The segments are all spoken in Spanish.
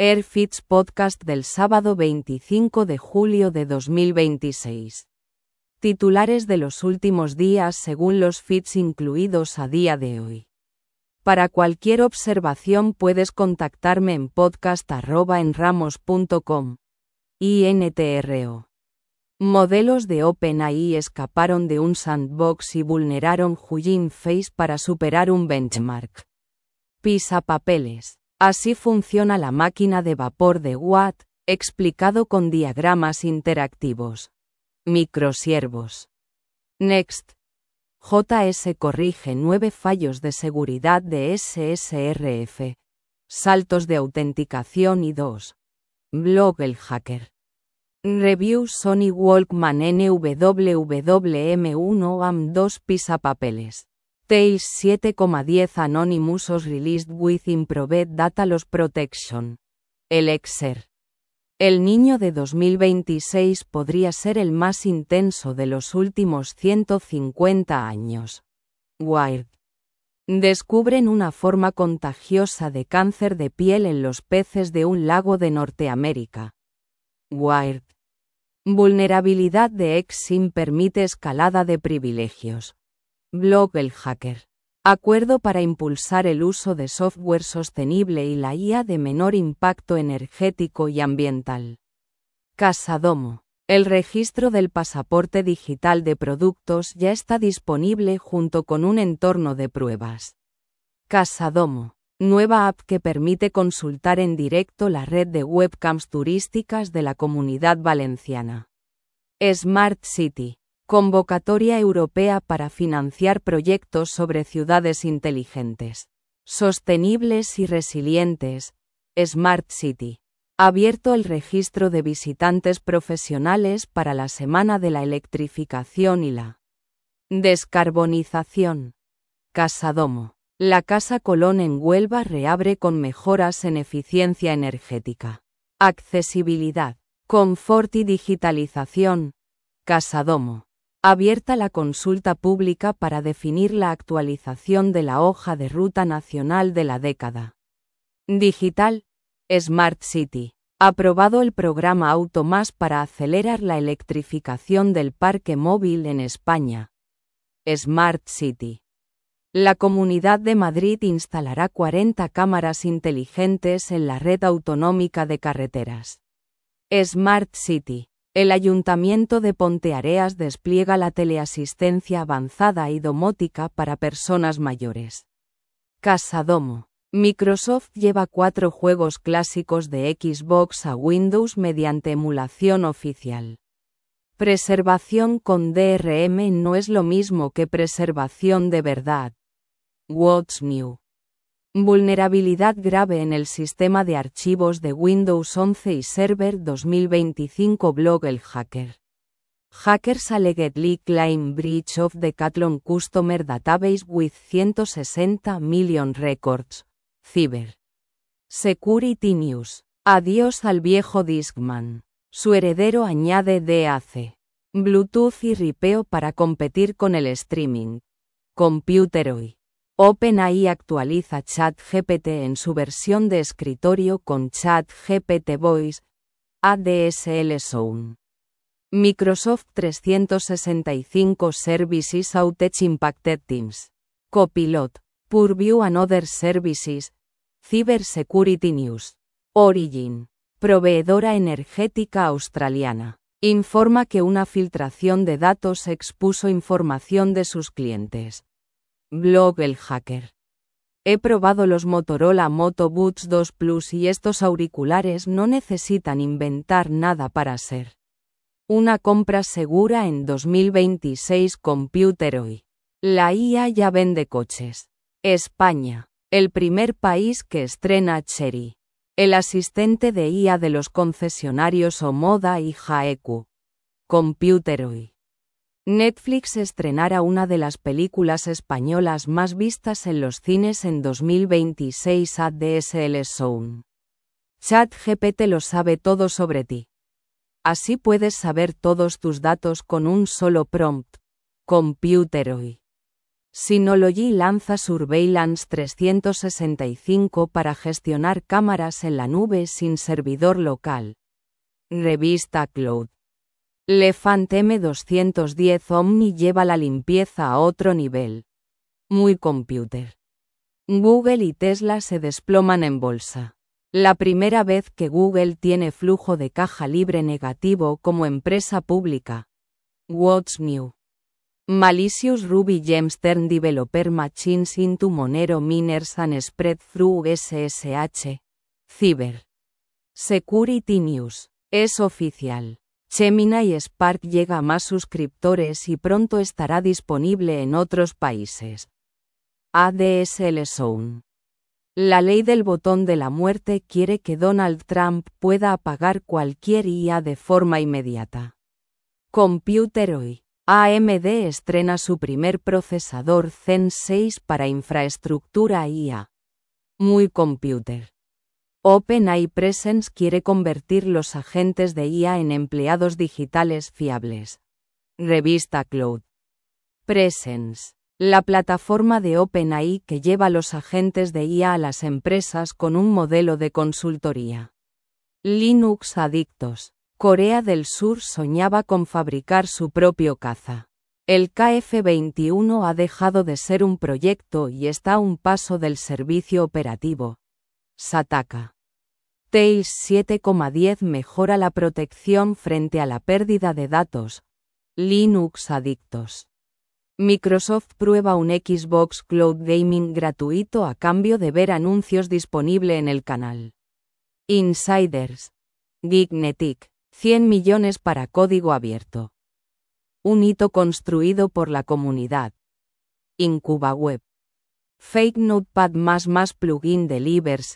AirFits Podcast del sábado 25 de julio de 2026. Titulares de los últimos días según los feeds incluidos a día de hoy. Para cualquier observación puedes contactarme en podcast@enramos.com. INTRO. Modelos de OpenAI escaparon de un sandbox y vulneraron Hugging Face para superar un benchmark. Pisapapeles. Así funciona la máquina de vapor de Watt, explicado con diagramas interactivos. Microsiervos. Next. JS corrige 9 fallos de seguridad de SSRF. Saltos de autenticación y 2. Blog el hacker. Review Sony Walkman NWWM1 AM2 Pisapapeles. Tails 7,10 Anonymous was released with improved data loss protection. Elixir. El niño de 2026 podría ser el más intenso de los últimos 150 años. Wired. Descubren una forma contagiosa de cáncer de piel en los peces de un lago de Norteamérica. Wired. Vulnerabilidad de Exim permite escalada de privilegios. Blog el hacker. Acuerdo para impulsar el uso de software sostenible y la IA de menor impacto energético y ambiental. Casadomo. El registro del pasaporte digital de productos ya está disponible junto con un entorno de pruebas. Casadomo. Nueva app que permite consultar en directo la red de webcams turísticas de la Comunidad Valenciana. Smart City. Convocatoria europea para financiar proyectos sobre ciudades inteligentes, sostenibles y resilientes. Smart City. Abierto el registro de visitantes profesionales para la Semana de la Electrificación y la Descarbonización. Casadomo. La Casa Colón en Huelva reabre con mejoras en eficiencia energética, accesibilidad, confort y digitalización. Casadomo. Abierta la consulta pública para definir la actualización de la hoja de ruta nacional de la década digital. Smart City. Aprobado el programa Automás para acelerar la electrificación del parque móvil en España. Smart City. La Comunidad de Madrid instalará 40 cámaras inteligentes en la red autonómica de carreteras. Smart City. El Ayuntamiento de Ponteareas despliega la teleasistencia avanzada y domótica para personas mayores. Casadomo. Microsoft lleva 4 juegos clásicos de Xbox a Windows mediante emulación oficial. Preservación con DRM no es lo mismo que preservación de verdad. What's new? Vulnerabilidad grave en el sistema de archivos de Windows 11 y Server 2025. Blog el hacker. Hackers allegedly claim breach of Decathlon Customer Database with 160 million records. Cyber Security News. Adiós al viejo Discman. Su heredero añade DAC, Bluetooth y ripeo para competir con el streaming. Computeroid. OpenAI actualiza ChatGPT en su versión de escritorio con ChatGPT Voice, ADSL Sound. Microsoft 365 Services Outage Impacted Teams. Copilot, Purview and Other Services, Cybersecurity News. Origin, proveedora energética australiana, informa que una filtración de datos expuso información de sus clientes. Blog el hacker. He probado los Motorola Moto Buds 2 Plus y estos auriculares no necesitan inventar nada para ser una compra segura en 2026. Computeroid. La IA ya vende coches. España. El primer país que estrena Chery, el asistente de IA de los concesionarios Omoda y Jaeku. Computeroid. Netflix estrenará una de las películas españolas más vistas en los cines en 2026. ADSL Sound. ChatGPT lo sabe todo sobre ti. Así puedes saber todos tus datos con un solo prompt. Computeroid. Synology lanza Surveillance 365 para gestionar cámaras en la nube sin servidor local. Revista Cloud. Elephant M210 Omni lleva la limpieza a otro nivel. Muy computer. Google y Tesla se desploman en bolsa. La primera vez que Google tiene flujo de caja libre negativo como empresa pública. What's new? Malicious Ruby Gems turn developer machines into Monero miners and spread through SSH. Cyber Security News. Es oficial. Gemini Spark llega a más suscriptores y pronto estará disponible en otros países. ADSL Zone. La ley del botón de la muerte quiere que Donald Trump pueda apagar cualquier IA de forma inmediata. Computer hoy. AMD estrena su primer procesador Zen 6 para infraestructura IA. Muy computer. OpenAI Presence quiere convertir los agentes de IA en empleados digitales fiables. Revista Cloud. Presence. La plataforma de OpenAI que lleva los agentes de IA a las empresas con un modelo de consultoría. Linux Adictos. Corea del Sur soñaba con fabricar su propio caza. El KF-21 ha dejado de ser un proyecto y está a un paso del servicio operativo. Sataka. Tails 7,10 mejora la protección frente a la pérdida de datos. Linux Adictos. Microsoft prueba un Xbox Cloud Gaming gratuito a cambio de ver anuncios disponible en el canal. Insiders. Geeknetic. 100 millones para código abierto. Un hito construido por la comunidad. IncubaWeb. Fake Notepad++ plugin delivers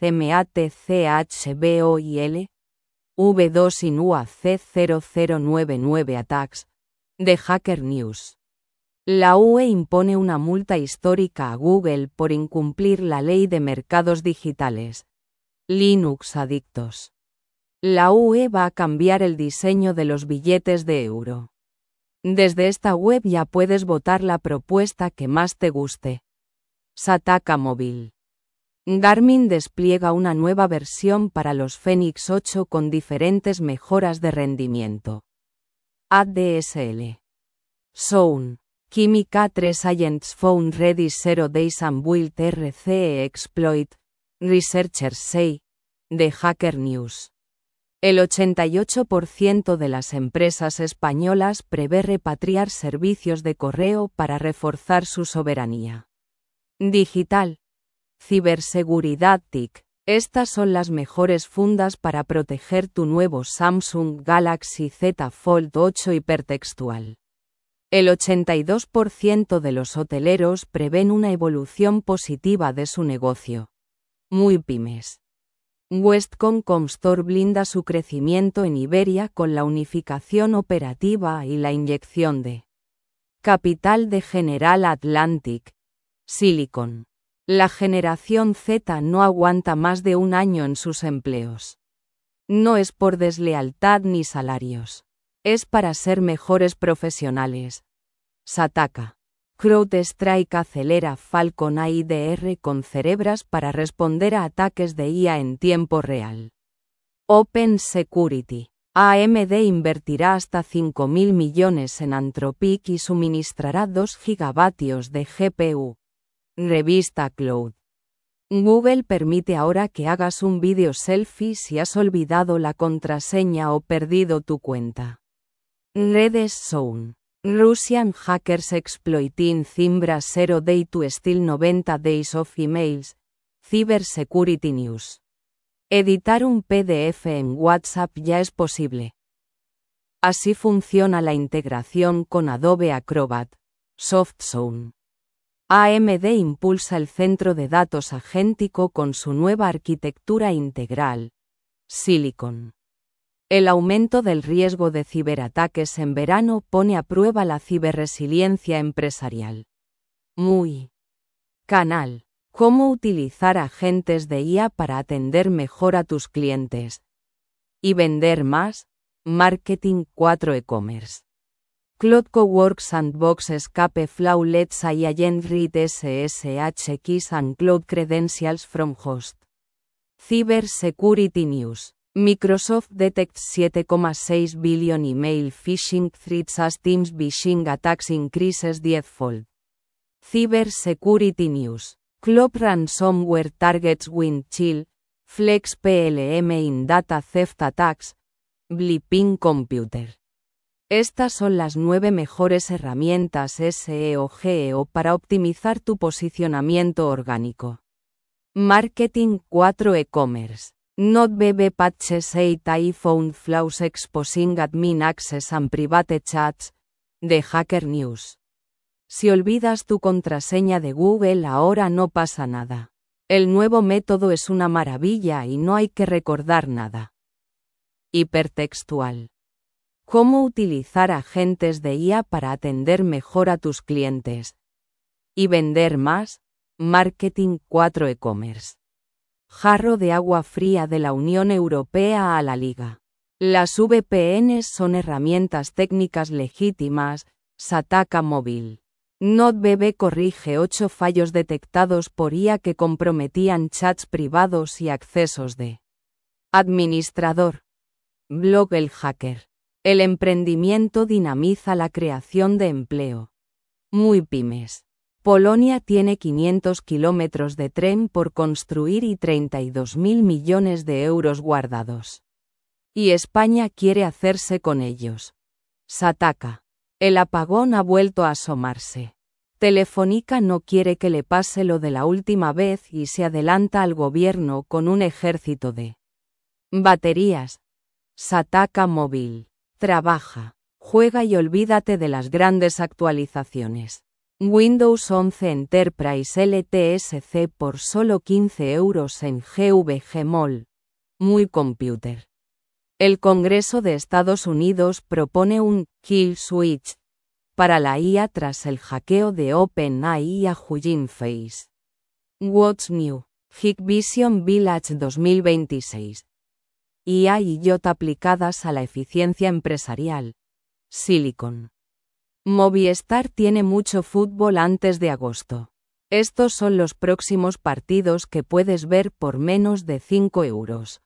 MATCHBOIL. V2 in UAC 0099 attacks. The Hacker News. La UE impone una multa histórica a Google por incumplir la ley de mercados digitales. Linux Adictos. La UE va a cambiar el diseño de los billetes de euro. Desde esta web ya puedes votar la propuesta que más te guste. Sataka Móvil. Garmin despliega una nueva versión para los Fenix 8 con diferentes mejoras de rendimiento. ADSL. Zone. Química 3 Agents found ready 0 days and built RCE exploit. Researchers say. The Hacker News. El 88% de las empresas españolas prevé repatriar servicios de correo para reforzar su soberanía digital. Ciberseguridad TIC. Estas son las mejores fundas para proteger tu nuevo Samsung Galaxy Z Fold 8 hipertextual. El 82% de los hoteleros prevén una evolución positiva de su negocio. Muy pymes. Westcon Comstor blinda su crecimiento en Iberia con la unificación operativa y la inyección de capital de General Atlantic. Silicon. La generación Z no aguanta más de un año en sus empleos. No es por deslealtad ni salarios. Es para ser mejores profesionales. Sataka. CrowdStrike acelera Falcon AIDR con Cerebras para responder a ataques de IA en tiempo real. Open Security. AMD invertirá hasta 5.000 millones en Anthropic y suministrará 2 gigavatios de GPU. Revista Cloud. Google permite ahora que hagas un vídeo selfie si has olvidado la contraseña o perdido tu cuenta. Redes Zone. Russian hackers exploiting Zimbra 0 day to steal 90 days of emails. Cybersecurity News. Editar un PDF en WhatsApp ya es posible. Así funciona la integración con Adobe Acrobat. SoftZone. AMD impulsa el centro de datos agéntico con su nueva arquitectura integral. Silicon. El aumento del riesgo de ciberataques en verano pone a prueba la ciberresiliencia empresarial. Muy. Canal. ¿Cómo utilizar agentes de IA para atender mejor a tus clientes y vender más? Marketing 4 e-commerce. Cloud Cowork Sandbox Escape Flow Let's Agent Read SSH Keys and Cloud Credentials from Host. Cyber Security News. Microsoft detects 7,6 billion email phishing threats as Teams phishing attacks increases 10-fold. Cyber Security News. Cloud ransomware targets Windchill, Flex PLM in data theft attacks, Blipping Computer. Estas son las 9 mejores herramientas SEO-GEO para optimizar tu posicionamiento orgánico. Marketing 4 E-commerce. Not BB patches 8 I found flaws exposing admin access and private chats. The Hacker News. Si olvidas tu contraseña de Google ahora no pasa nada. El nuevo método es una maravilla y no hay que recordar nada. Hipertextual. ¿Cómo utilizar agentes de IA para atender mejor a tus clientes y vender más? Marketing 4 E-commerce. Jarro de agua fría de la Unión Europea a la Liga. Las VPNs son herramientas técnicas legítimas. Sataka Móvil. NotBB corrige 8 fallos detectados por IA que comprometían chats privados y accesos de administrador. Blog El Hacker. El emprendimiento dinamiza la creación de empleo. Muy pymes. Polonia tiene 500 kilómetros de tren por construir y 32.000 millones de euros guardados. Y España quiere hacerse con ellos. Sataka. El apagón ha vuelto a asomarse. Telefónica no quiere que le pase lo de la última vez y se adelanta al gobierno con un ejército de baterías. Sataka Móvil. Trabaja, juega y olvídate de las grandes actualizaciones. Windows 11 Enterprise LTSC por solo 15 euros en GVG Mall. Muy Computer. El Congreso de Estados Unidos propone un kill switch para la IA tras el hackeo de OpenAI a Hugging Face. What's New? Hikvision Village 2026. IA y IoT aplicadas a la eficiencia empresarial. Silicon. Movistar tiene mucho fútbol antes de agosto. Estos son los próximos partidos que puedes ver por menos de 5 euros.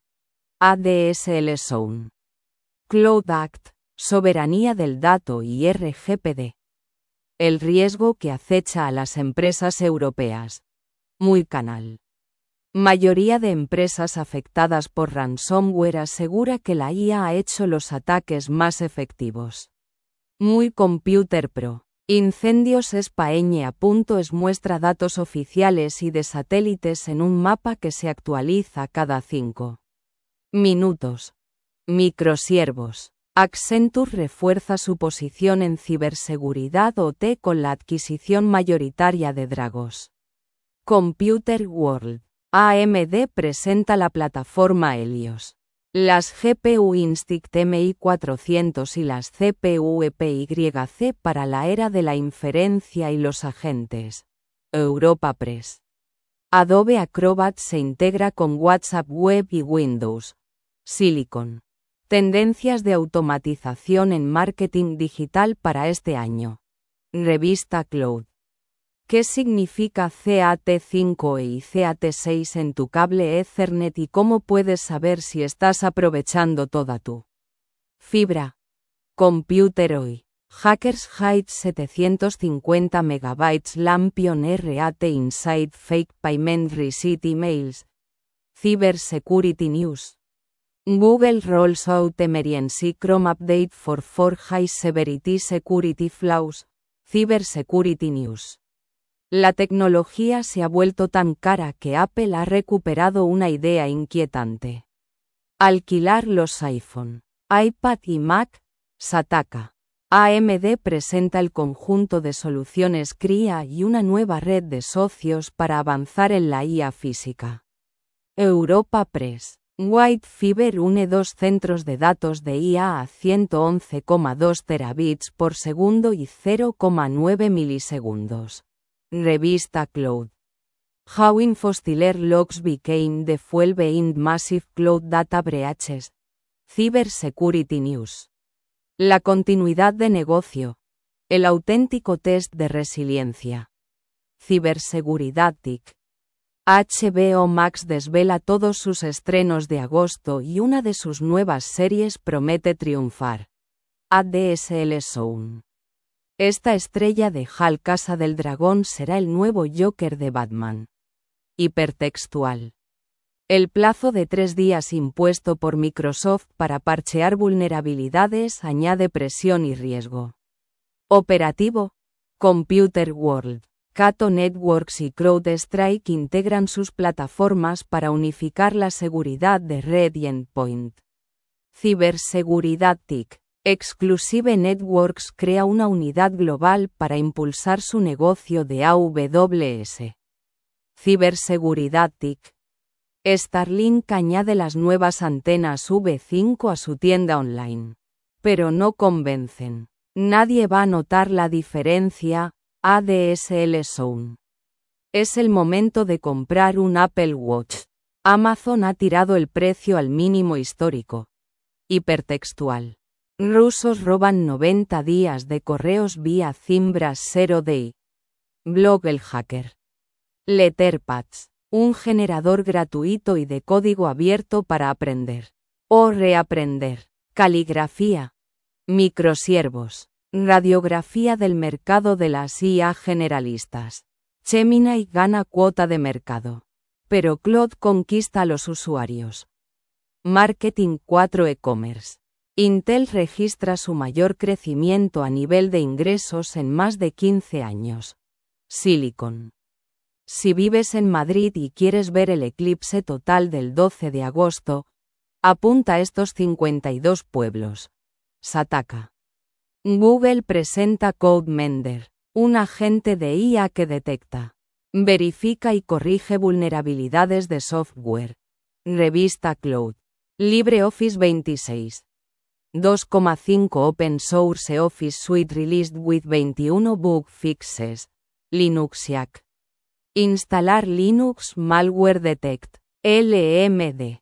ADSL Zone. Cloud Act, soberanía del dato y RGPD. El riesgo que acecha a las empresas europeas. Muy Canal. Mayoría de empresas afectadas por ransomware asegura que la IA ha hecho los ataques más efectivos. Muy Computer Pro. Incendios España.es muestra datos oficiales y de satélites en un mapa que se actualiza cada 5 minutos. Microsiervos. Accenture refuerza su posición en ciberseguridad OT con la adquisición mayoritaria de Dragos. Computer World. AMD presenta la plataforma Helios. Las GPU Instinct MI400 y las CPU EPYC para la era de la inferencia y los agentes. Europa Press. Adobe Acrobat se integra con WhatsApp Web y Windows. Silicon. Tendencias de automatización en marketing digital para este año. Revista Cloud. ¿Qué significa CAT5 y CAT6 en tu cable Ethernet y cómo puedes saber si estás aprovechando toda tu fibra? Computer Hoy. Hackers hide 750 MB Lampion RAT inside fake payment receipt emails. Cyber Security News. Google rolls out emergency Chrome update for high severity security flaws. Cyber Security News. La tecnología se ha vuelto tan cara que Apple ha recuperado una idea inquietante. Alquilar los iPhone, iPad y Mac. Sataka. AMD presenta el conjunto de soluciones CRIA y una nueva red de socios para avanzar en la IA física. Europa Press. White Fiber une 2 centros de datos de IA a 111,2 terabits por segundo y 0,9 milisegundos. Revista Cloud. How Infostealer Logs Became the Fuel Behind Massive Cloud Data Breaches. Cyber Security News. La continuidad de negocio. El auténtico test de resiliencia. Ciberseguridad TIC. HBO Max desvela todos sus estrenos de agosto y una de sus nuevas series promete triunfar. ADSL Zone. Esta estrella de HAL Casa del Dragón será el nuevo Joker de Batman. Hipertextual. El plazo de 3 días impuesto por Microsoft para parchear vulnerabilidades añade presión y riesgo. Operativo. Computer World. Cato Networks y CrowdStrike integran sus plataformas para unificar la seguridad de red y endpoint. Ciberseguridad TIC. Exclusive Networks crea una unidad global para impulsar su negocio de AWS. Ciberseguridad TIC. Starlink añade las nuevas antenas V5 a su tienda online. Pero no convencen. Nadie va a notar la diferencia. ADSL Zone. Es el momento de comprar un Apple Watch. Amazon ha tirado el precio al mínimo histórico. Hipertextual. Rusos roban 90 días de correos vía Zimbra Zero Day. Blog El Hacker. Letterpads. Un generador gratuito y de código abierto para aprender. O reaprender. Caligrafía. Microsiervos. Radiografía del mercado de las IA generalistas. Gemini gana cuota de mercado. Pero Claude conquista a los usuarios. Marketing 4 e-commerce. Intel registra su mayor crecimiento a nivel de ingresos en más de 15 años. Silicon. Si vives en Madrid y quieres ver el eclipse total del 12 de agosto, apunta a estos 52 pueblos. Sataka. Google presenta CodeMender, un agente de IA que detecta, verifica y corrige vulnerabilidades de software. Revista Cloud. LibreOffice 26. 2,5 Open Source Office Suite released with 21 bug fixes. Linuxiac. Instalar Linux Malware Detect. LMD.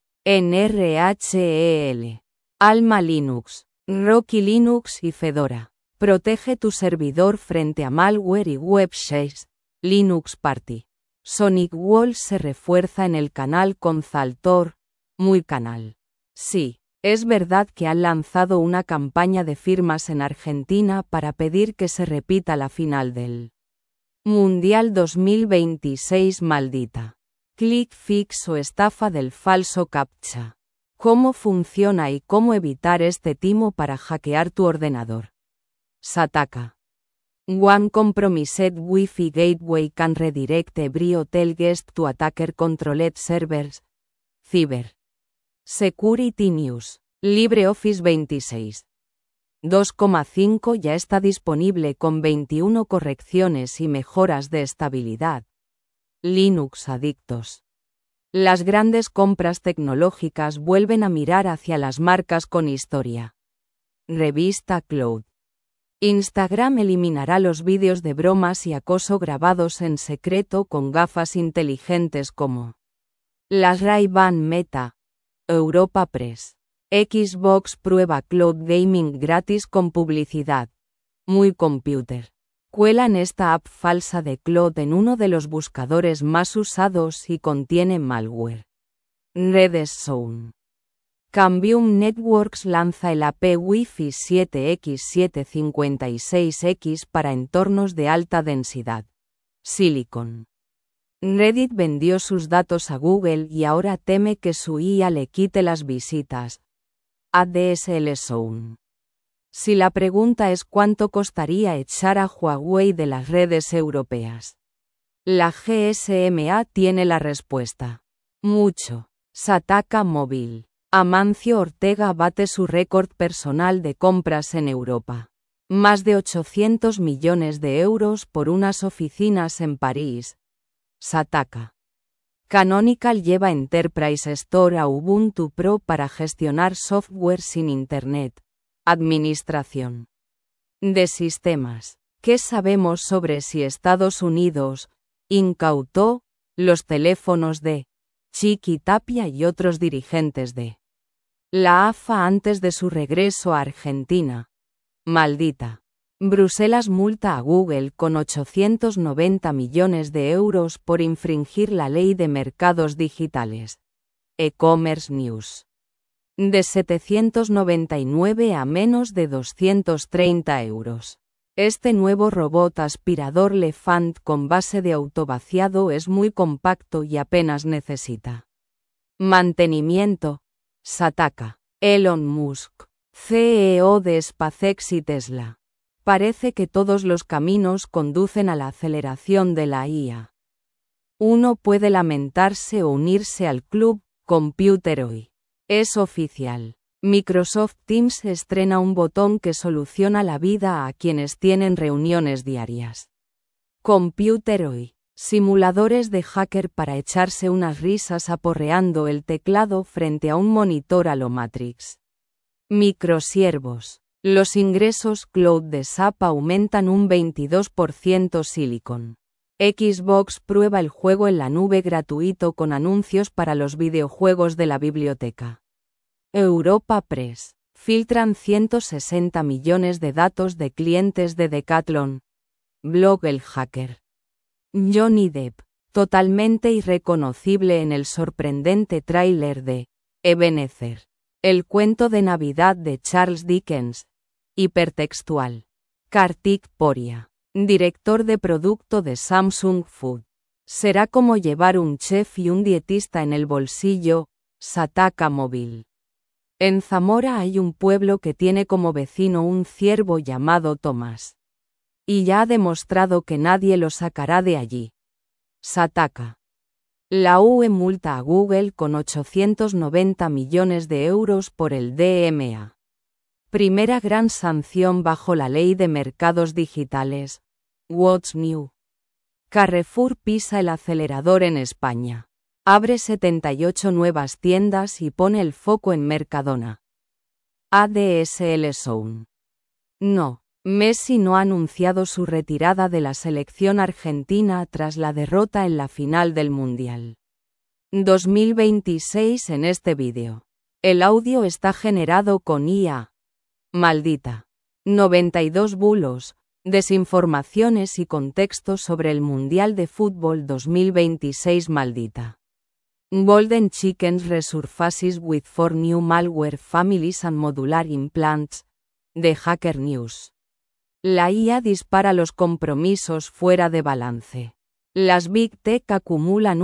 NRHEL. Alma Linux. Rocky Linux y Fedora. Protege tu servidor frente a malware y web shares. Linux Party. Sonic Wall se refuerza en el canal con Zaltor. Muy canal. Sí, es verdad que han lanzado una campaña de firmas en Argentina para pedir que se repita la final del Mundial 2026 maldita. Click fix o estafa del falso captcha. ¿Cómo funciona y cómo evitar este timo para hackear tu ordenador? Sataka. One compromised Wi-Fi gateway can redirect every hotel guest to attacker controlled servers. Cyber. Security News. LibreOffice 26. 2,5 ya está disponible con 21 correcciones y mejoras de estabilidad. Linux adictos. Las grandes compras tecnológicas vuelven a mirar hacia las marcas con historia. Revista Cloud. Instagram eliminará los vídeos de bromas y acoso grabados en secreto con gafas inteligentes como las Ray-Ban Meta. Europa Press. Xbox prueba Cloud Gaming gratis con publicidad. Muy Computer. Cuelan esta app falsa de Cloud en uno de los buscadores más usados y contiene malware. Redes Zone. Cambium Networks lanza el AP Wi-Fi 7X756X para entornos de alta densidad. Silicon. Reddit vendió sus datos a Google y ahora teme que su IA le quite las visitas. ADSL Zone. Si la pregunta es cuánto costaría echar a Huawei de las redes europeas, la GSMA tiene la respuesta. Mucho. Sataka Móvil. Amancio Ortega bate su récord personal de compras en Europa. Más de 800 millones de euros por unas oficinas en París. Sataka. Canonical lleva Enterprise Store a Ubuntu Pro para gestionar software sin Internet. Administración de sistemas. ¿Qué sabemos sobre si Estados Unidos incautó los teléfonos de Chiqui Tapia y otros dirigentes de la AFA antes de su regreso a Argentina? Maldita. Bruselas multa a Google con 890 millones de euros por infringir la ley de mercados digitales. E-Commerce News. De 799 a menos de 230 euros. Este nuevo robot aspirador Lefant con base de autovaciado es muy compacto y apenas necesita mantenimiento. Sataka. Elon Musk, CEO de SpaceX y Tesla. Parece que todos los caminos conducen a la aceleración de la IA. Uno puede lamentarse o unirse al club Computer hoy. Es oficial. Microsoft Teams estrena un botón que soluciona la vida a quienes tienen reuniones diarias. Computer hoy. Simuladores de hacker para echarse unas risas aporreando el teclado frente a un monitor a lo Matrix. Microsiervos. Los ingresos cloud de SAP aumentan un 22%. Silicon. Xbox prueba el juego en la nube gratuito con anuncios para los videojuegos de la biblioteca. Europa Press. Filtran 160 millones de datos de clientes de Decathlon. Blog El Hacker. Johnny Depp, totalmente irreconocible en el sorprendente tráiler de Ebenezer, el cuento de Navidad de Charles Dickens. Hipertextual. Kartik Poria, director de producto de Samsung Food. Será como llevar un chef y un dietista en el bolsillo. Sataka Móvil. En Zamora hay un pueblo que tiene como vecino un ciervo llamado Tomás. Y ya ha demostrado que nadie lo sacará de allí. Sataka. La UE multa a Google con 890 millones de euros por el DMA. Primera gran sanción bajo la ley de mercados digitales. What's new? Carrefour pisa el acelerador en España. Abre 78 nuevas tiendas y pone el foco en Mercadona. ADSL Zone. No. Messi no ha anunciado su retirada de la selección argentina tras la derrota en la final del Mundial 2026 en este vídeo. El audio está generado con IA. Maldita. 92 bulos, desinformaciones y contextos sobre el Mundial de Fútbol 2026. Maldita. Golden Chickens resurfaces with 4 new malware families and modular implants. The Hacker News. La IA dispara los compromisos fuera de balance. Las Big Tech acumulan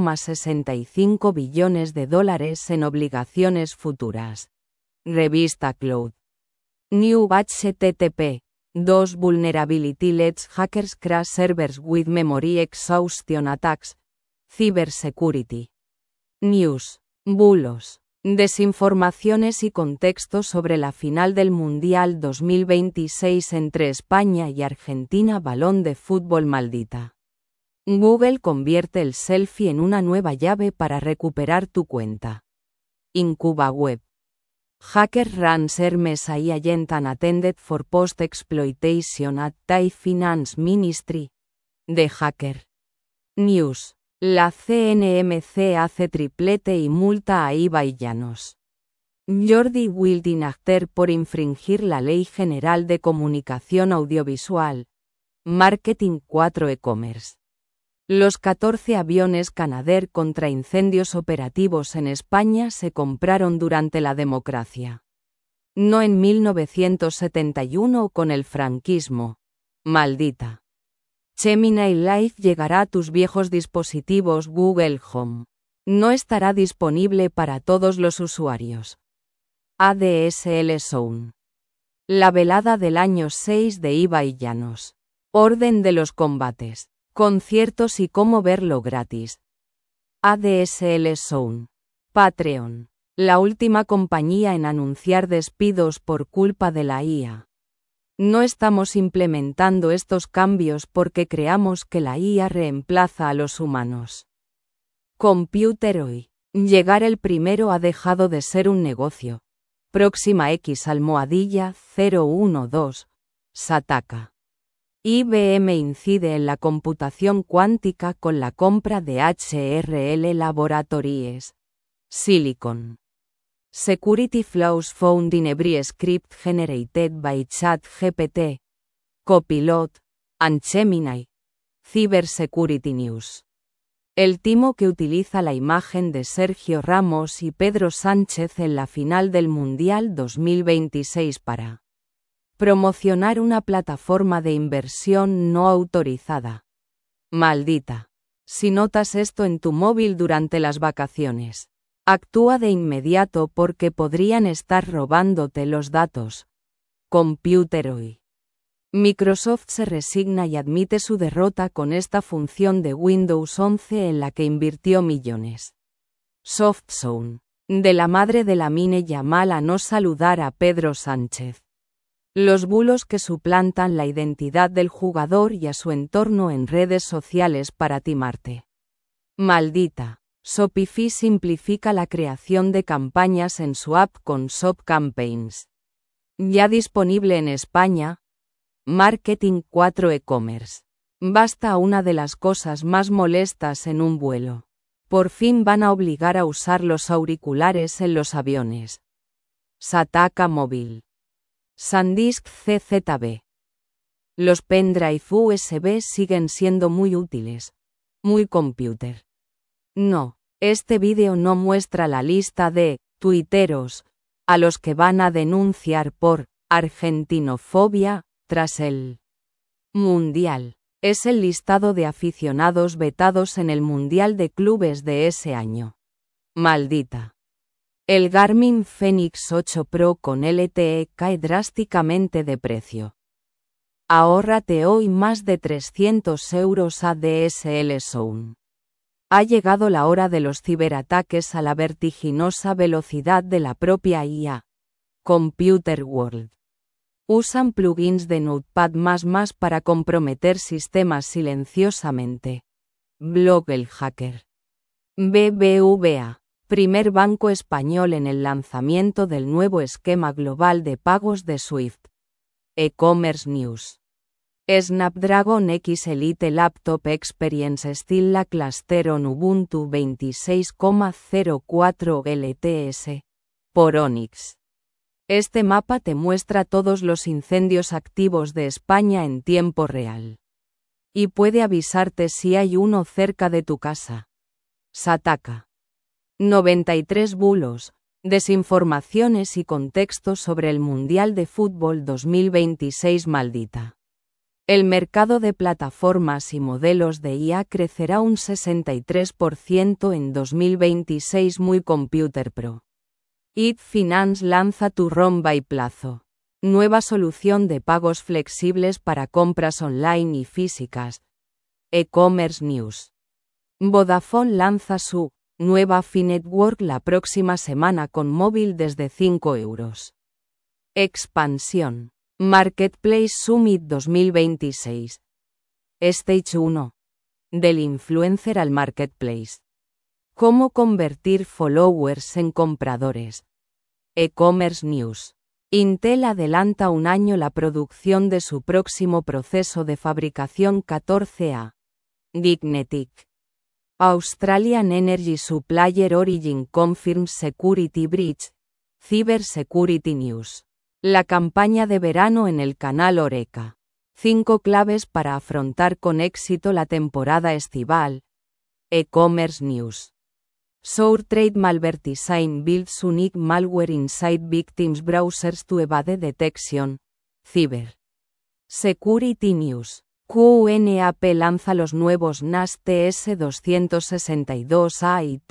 1,65 billones de dólares en obligaciones futuras. Revista Cloud. New HTTP. 2 Vulnerability lets hackers crash servers with memory exhaustion attacks. Cybersecurity. News. Bulos. Desinformaciones y contextos sobre la final del Mundial 2026 entre España y Argentina. Balón de fútbol. Maldita. Google convierte el selfie en una nueva llave para recuperar tu cuenta. IncubaWeb. Hacker runs Messiah agent unattended for post-exploitation at Thai Finance Ministry. The Hacker News. La CNMC hace triplete y multa a Ibai Llanos. Jordi Wildinacter por infringir la Ley General de Comunicación Audiovisual. Marketing 4 E-Commerce. Los 14 aviones Canadair contra incendios operativos en España se compraron durante la democracia. No en 1971 con el franquismo. Maldita. Gemini Live llegará a tus viejos dispositivos Google Home. No estará disponible para todos los usuarios. ADSL Zone. La velada del año 6 de Ibai Llanos. Orden de los combates, conciertos y cómo verlo gratis. ADSL Zone. Patreon. La última compañía en anunciar despidos por culpa de la IA. No estamos implementando estos cambios porque creamos que la IA reemplaza a los humanos. Computer hoy. Llegar el primero ha dejado de ser un negocio. Próxima X_012. Sataka. IBM incide en la computación cuántica con la compra de HRL Laboratories. Silicon. Security flaws found in every script generated by ChatGPT. Copilot, and Gemini. Cybersecurity News. El timo que utiliza la imagen de Sergio Ramos y Pedro Sánchez en la final del Mundial 2026 para promocionar una plataforma de inversión no autorizada. Maldita. Si notas esto en tu móvil durante las vacaciones, actúa de inmediato porque podrían estar robándote los datos. Computer hoy. Microsoft se resigna y admite su derrota con esta función de Windows 11 en la que invirtió millones. SoftZone. De la madre de Lamine Yamal a no saludar a Pedro Sánchez. Los bulos que suplantan la identidad del jugador y a su entorno en redes sociales para timarte. Maldita. Shopify simplifica la creación de campañas en su app con Shop Campaigns. Ya disponible en España. Marketing 4 e-commerce. Basta una de las cosas más molestas en un vuelo. Por fin van a obligar a usar los auriculares en los aviones. Sataka Móvil. SanDisk CZB. Los pendrive USB siguen siendo muy útiles. Muy computer. No, este vídeo no muestra la lista de tuiteros a los que van a denunciar por argentinofobia tras el Mundial. Es el listado de aficionados vetados en el Mundial de Clubes de ese año. Maldita. El Garmin Fenix 8 Pro con LTE cae drásticamente de precio. Ahórrate hoy más de 300 euros a DSL Zone. Ha llegado la hora de los ciberataques a la vertiginosa velocidad de la propia IA. Computer World. Usan plugins de Notepad++ para comprometer sistemas silenciosamente. Blog El Hacker. BBVA, primer banco español en el lanzamiento del nuevo esquema global de pagos de SWIFT. E-commerce News. Snapdragon X Elite Laptop Experience Still la Cluster on Ubuntu 26.04 LTS. Por Onyx. Este mapa te muestra todos los incendios activos de España en tiempo real. Y puede avisarte si hay uno cerca de tu casa. Sataka. 93 bulos, desinformaciones y contextos sobre el Mundial de Fútbol 2026 maldita. El mercado de plataformas y modelos de IA crecerá un 63% en 2026 muy Computer Pro. IT Finance lanza tu ROM by plazo. Nueva solución de pagos flexibles para compras online y físicas. E-commerce News. Vodafone lanza su nueva Fi-Network la próxima semana con móvil desde 5 euros. Expansión. Marketplace Summit 2026. Stage 1. Del influencer al marketplace. ¿Cómo convertir followers en compradores? E-commerce News. Intel adelanta un año la producción de su próximo proceso de fabricación 14A. Dignetic. Australian Energy Supplier Origin confirms Security Breach. Cybersecurity News. La campaña de verano en el canal Oreca. 5 claves para afrontar con éxito la temporada estival. E-commerce News. SourceTrade Malvertising builds unique malware inside victims' browsers to evade detection. Cyber Security News. QNAP lanza los nuevos NAS TS262A y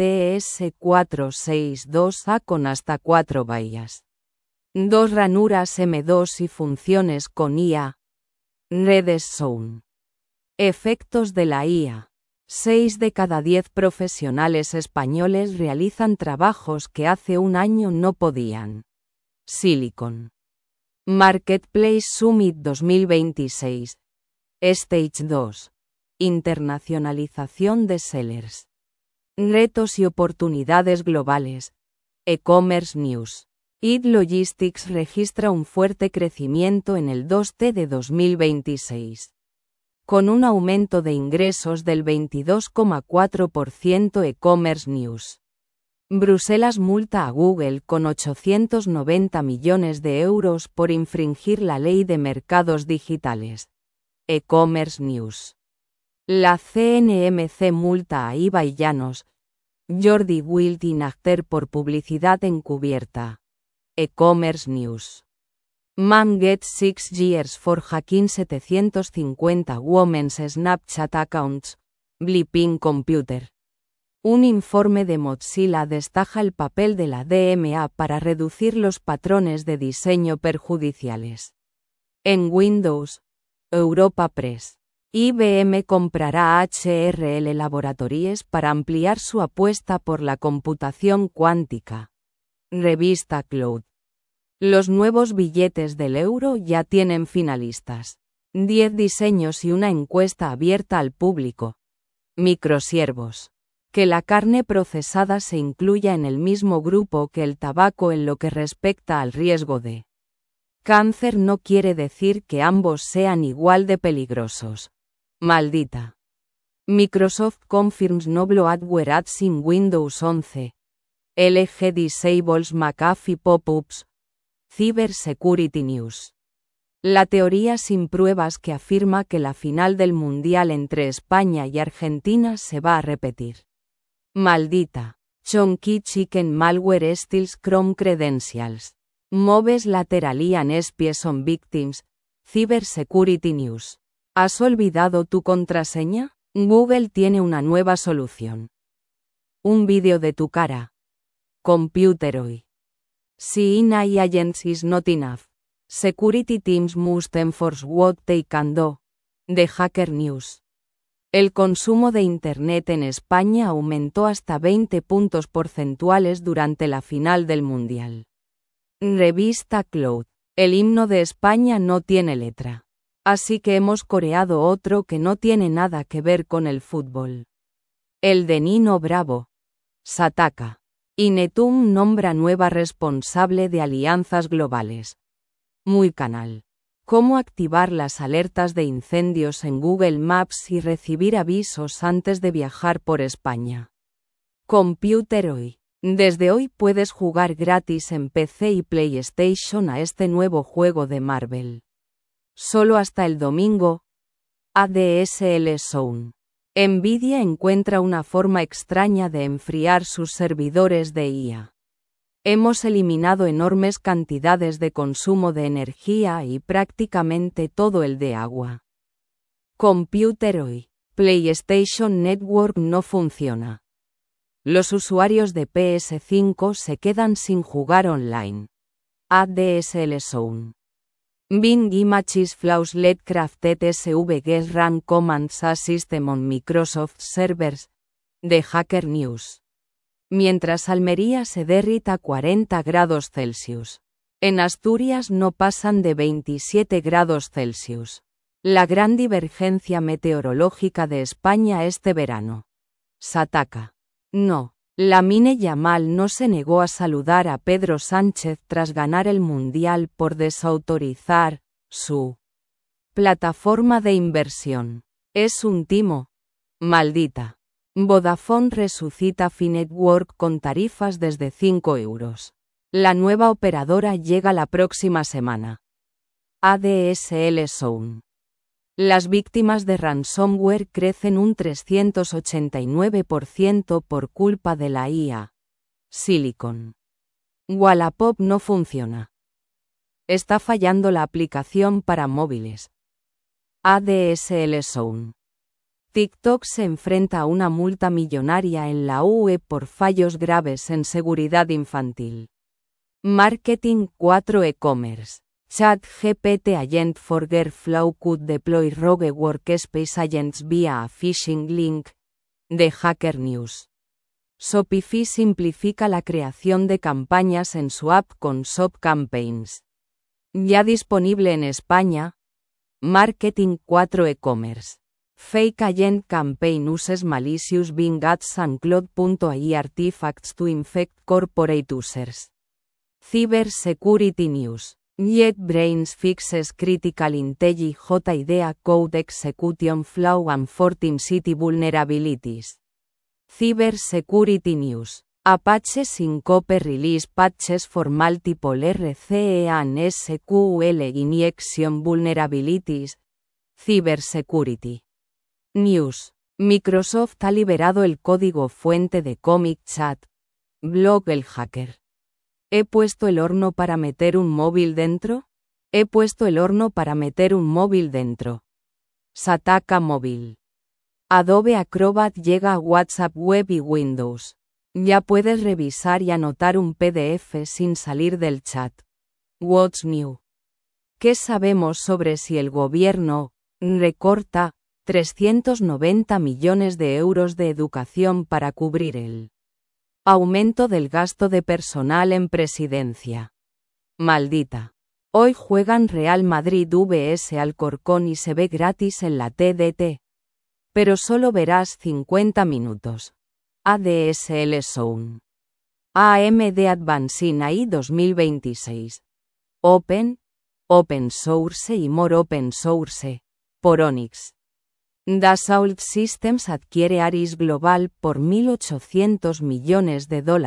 TS462A con hasta 4 bahías. 2 ranuras M2 y funciones con IA. Redes Zone. Efectos de la IA. 6 de cada 10 profesionales españoles realizan trabajos que hace un año no podían. Silicon. Marketplace Summit 2026. Stage 2. Internacionalización de sellers. Retos y oportunidades globales. E-commerce News. IT Logistics registra un fuerte crecimiento en el 2T de 2026. Con un aumento de ingresos del 22,4%. E-commerce News. Bruselas multa a Google con 890 millones de euros por infringir la ley de mercados digitales. E-Commerce News. La CNMC multa a Ibai Llanos, Jordi Wild y Nagter por publicidad encubierta. E-Commerce News. Man gets 6 years for hacking 750 women's Snapchat accounts, Blipping Computer. Un informe de Mozilla destaca el papel de la DMA para reducir los patrones de diseño perjudiciales. En Windows, Europa Press. IBM comprará HRL Laboratories para ampliar su apuesta por la computación cuántica. Revista Cloud. Los nuevos billetes del euro ya tienen finalistas. 10 diseños y una encuesta abierta al público. Microsiervos. Que la carne procesada se incluya en el mismo grupo que el tabaco en lo que respecta al riesgo de cáncer no quiere decir que ambos sean igual de peligrosos. Maldita. Microsoft confirms no bloatware ads in Windows 11. LG disables McAfee pop-ups. Cybersecurity News. La teoría sin pruebas que afirma que la final del Mundial entre España y Argentina se va a repetir. Maldita. Chonky Chicken malware steals Chrome credentials. Moves laterally and spies on victims. Cybersecurity News. ¿Has olvidado tu contraseña? Google tiene una nueva solución. Un vídeo de tu cara. Computeroid. Seeing AI agents is not enough. Security teams must enforce what they can do. The Hacker News. El consumo de Internet en España aumentó hasta 20 puntos porcentuales durante la final del Mundial. Revista Cloud. El himno de España no tiene letra. Así que hemos coreado otro que no tiene nada que ver con el fútbol. El de Nino Bravo. Sataka. Inetum nombra nueva responsable de alianzas globales. Muy canal. Cómo activar las alertas de incendios en Google Maps y recibir avisos antes de viajar por España. Computeroid. Desde hoy puedes jugar gratis en PC y PlayStation a este nuevo juego de Marvel. Solo hasta el domingo. ADSL Zone. Nvidia encuentra una forma extraña de enfriar sus servidores de IA. Hemos eliminado enormes cantidades de consumo de energía y prácticamente todo el de agua. Computeroid. PlayStation Network no funciona. Los usuarios de PS5 se quedan sin jugar online. ADSL Zone. Bing images flaws let crafted SVGs run commands as system on Microsoft servers. The Hacker News. Mientras Almería se derrita a 40 grados Celsius. En Asturias no pasan de 27 grados Celsius. La gran divergencia meteorológica de España este verano. Sataka. No. Lamine Yamal no se negó a saludar a Pedro Sánchez tras ganar el Mundial por desautorizar su plataforma de inversión. Es un timo. Maldita. Vodafone resucita Finetwork con tarifas desde 5 euros. La nueva operadora llega la próxima semana. ADSL Zone. Las víctimas de ransomware crecen un 389% por culpa de la IA. Silicon. Wallapop no funciona. Está fallando la aplicación para móviles. ADSL Zone. TikTok se enfrenta a una multa millonaria en la UE por fallos graves en seguridad infantil. Marketing 4 e-commerce. ChatGPT Agent for Airflow could deploy rogue workspace agents via a phishing link. The Hacker News. Shopify simplifica la creación de campañas en su app con Shop Campaigns. Ya disponible en España. Marketing 4 e-commerce. Fake Agent Campaign uses malicious Bing Ads and Cloud.ai artifacts to infect corporate users. Cybersecurity News. JetBrains fixes critical IntelliJ IDEA code execution flaw and 14 city vulnerabilities. Cybersecurity News. Apache Syncope Release Patches for Multiple RCE and SQL Injection Vulnerabilities. Cybersecurity. News. Microsoft ha liberado el código fuente de Comic Chat. Blog El Hacker. ¿He puesto el horno para meter un móvil dentro? He puesto el horno para meter un móvil dentro. Sataka Móvil. Adobe Acrobat llega a WhatsApp Web y Windows. Ya puedes revisar y anotar un PDF sin salir del chat. What's new? ¿Qué sabemos sobre si el gobierno recorta 390 millones de euros de educación para cubrir el aumento del gasto de personal en presidencia? Maldita. Hoy juegan Real Madrid vs Alcorcón y se ve gratis en la TDT. Pero solo verás 50 minutos. ADSL Zone. AMD Advanced AI 2026. Open Source y More Open Source. Por Onyx. Dassault Systems adquiere Aris Global por $1.800 millones.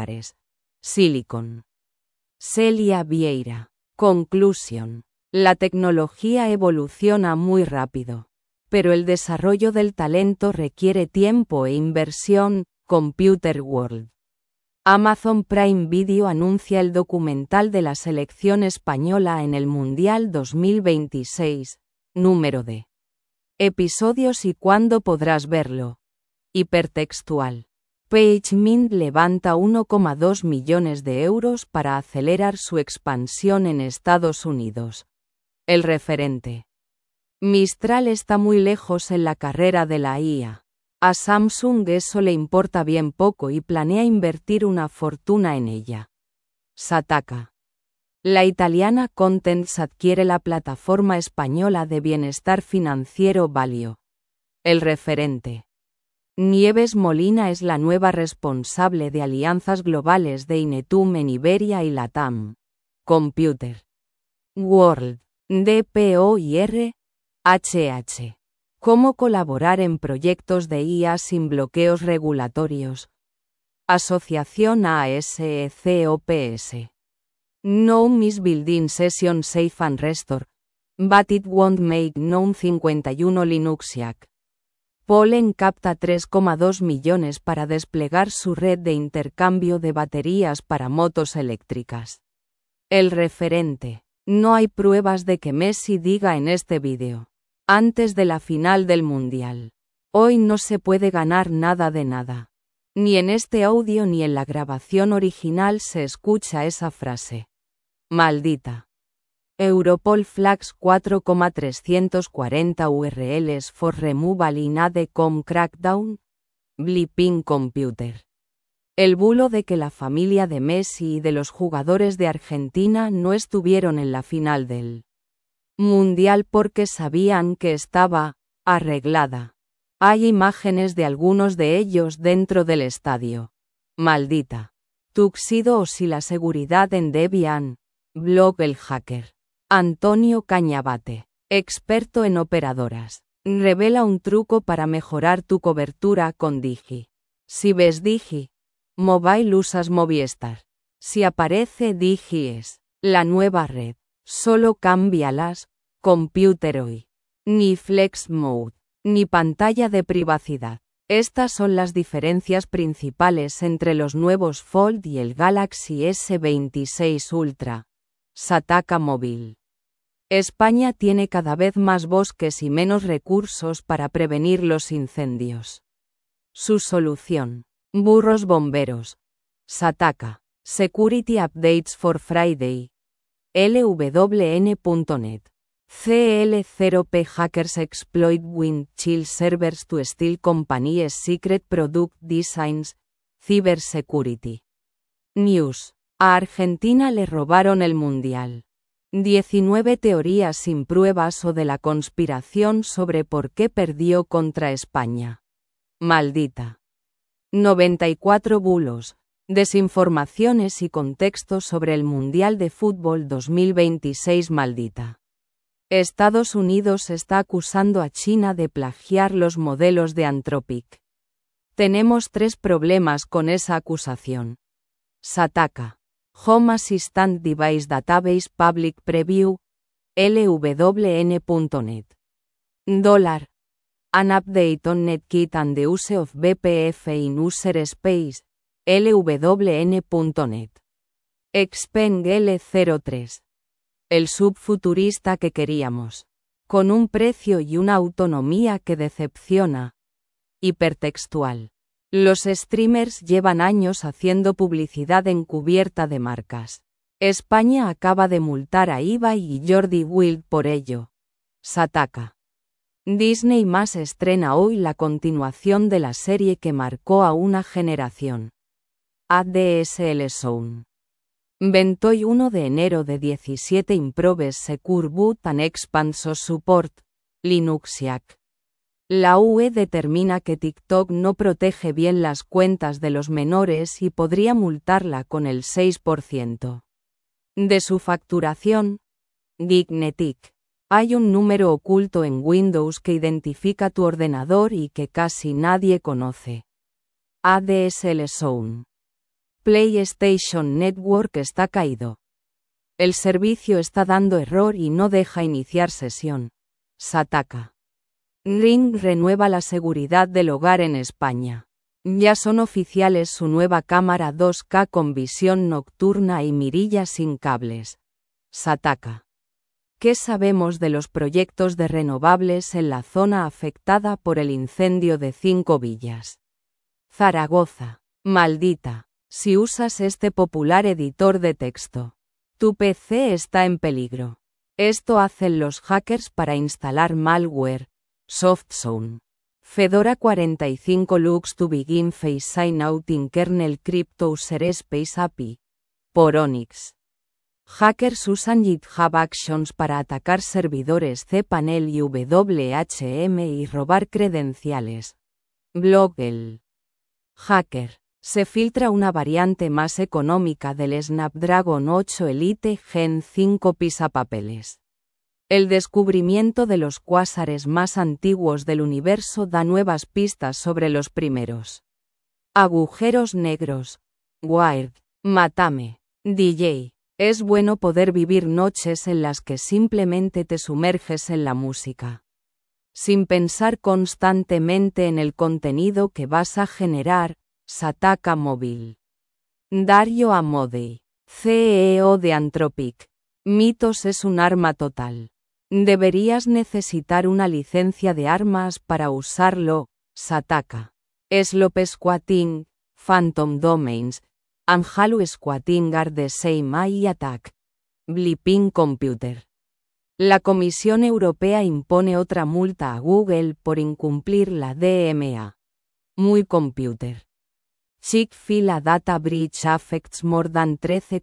Silicon. Celia Vieira. Conclusión. La tecnología evoluciona muy rápido. Pero el desarrollo del talento requiere tiempo e inversión. Computer World. Amazon Prime Video anuncia el documental de la selección española en el Mundial 2026. Número de episodios y cuándo podrás verlo. Hipertextual. PageMint levanta 1,2 millones de euros para acelerar su expansión en Estados Unidos. El referente. Mistral está muy lejos en la carrera de la IA. A Samsung eso le importa bien poco y planea invertir una fortuna en ella. Sataka. La italiana Contents adquiere la plataforma española de bienestar financiero Valio. El referente. Nieves Molina es la nueva responsable de alianzas globales de Inetum en Iberia y Latam. Computer World. DPOIR. HH. ¿Cómo colaborar en proyectos de IA sin bloqueos regulatorios? Asociación ASECOPS. No Misbuilding Session Safe and Restore. But it won't make known 51 Linuxiac. Polen capta 3,2 millones para desplegar su red de intercambio de baterías para motos eléctricas. El referente. No hay pruebas de que Messi diga en este vídeo. Antes de la final del Mundial. Hoy no se puede ganar nada de nada. Ni en este audio ni en la grabación original se escucha esa frase. Maldita. Europol flags 4,340 URLs for removal in ADCOM crackdown. Blipping Computer. El bulo de que la familia de Messi y de los jugadores de Argentina no estuvieron en la final del Mundial porque sabían que estaba arreglada. Hay imágenes de algunos de ellos dentro del estadio. Maldita. Tuxedo o si la seguridad en Debian. Blog El Hacker. Antonio Cañabate, experto en operadoras, revela un truco para mejorar tu cobertura con Digi. Si ves Digi Mobile usas Movistar. Si aparece Digi es la nueva red. Solo cámbialas. Computer Hoy. Ni Flex Mode, ni pantalla de privacidad. Estas son las diferencias principales entre los nuevos Fold y el Galaxy S26 Ultra. Sataka Móvil. España tiene cada vez más bosques y menos recursos para prevenir los incendios. Su solución. Burros bomberos. Sataka. Security Updates for Friday. LWN.net. CL0P Hackers Exploit Wind Chill Servers to Steal Companies Secret Product Designs. Cybersecurity. News. A Argentina le robaron el Mundial. 19 teorías sin pruebas o de la conspiración sobre por qué perdió contra España. Maldita. 94 bulos, desinformaciones y contextos sobre el Mundial de Fútbol 2026. Maldita. Estados Unidos está acusando a China de plagiar los modelos de Anthropic. Tenemos 3 problemas con esa acusación. Sataka. Home Assistant Device Database Public Preview, lwn.net. $. An update on NetKit and the use of BPF in user space, lwn.net. Xpeng L03. El sub futurista que queríamos. Con un precio y una autonomía que decepciona. Hipertextual. Los streamers llevan años haciendo publicidad encubierta de marcas. España acaba de multar a Ibai y Jordi Wild por ello. Sataka. Disney+ estrena hoy la continuación de la serie que marcó a una generación. ADSL Zone. 21 de enero de 17 Improves Secure Boot and Expansion Support, Linuxiac. La UE determina que TikTok no protege bien las cuentas de los menores y podría multarla con el 6% de su facturación. Gignetic. Hay un número oculto en Windows que identifica tu ordenador y que casi nadie conoce. ADSL Zone. PlayStation Network está caído. El servicio está dando error y no deja iniciar sesión. Sataka. Ring renueva la seguridad del hogar en España. Ya son oficiales su nueva cámara 2K con visión nocturna y mirilla sin cables. Sataka. ¿Qué sabemos de los proyectos de renovables en la zona afectada por el incendio de 5 villas? Zaragoza. Maldita. Si usas este popular editor de texto, tu PC está en peligro. Esto hacen los hackers para instalar malware. SoftZone. Fedora 45 Lux to begin face sign out in kernel crypto user space API. Por Onyx. Hackers usan GitHub Actions para atacar servidores cPanel y WHM y robar credenciales. Blogel. Hacker. Se filtra una variante más económica del Snapdragon 8 Elite Gen 5 pisapapeles. El descubrimiento de los cuásares más antiguos del universo da nuevas pistas sobre los primeros. Agujeros negros. Wired. Mátame. DJ. Es bueno poder vivir noches en las que simplemente te sumerges en la música. Sin pensar constantemente en el contenido que vas a generar. Sataka Móvil. Dario Amodei. CEO de Anthropic. Mitos es un arma total. Deberías necesitar una licencia de armas para usarlo. Sataka. Slope Squatting, Phantom Domains, and Halo Squatting are the same AI attack. Blipping Computer. La Comisión Europea impone otra multa a Google por incumplir la DMA. Muy Computer. Chick-fil-A data breach affects more than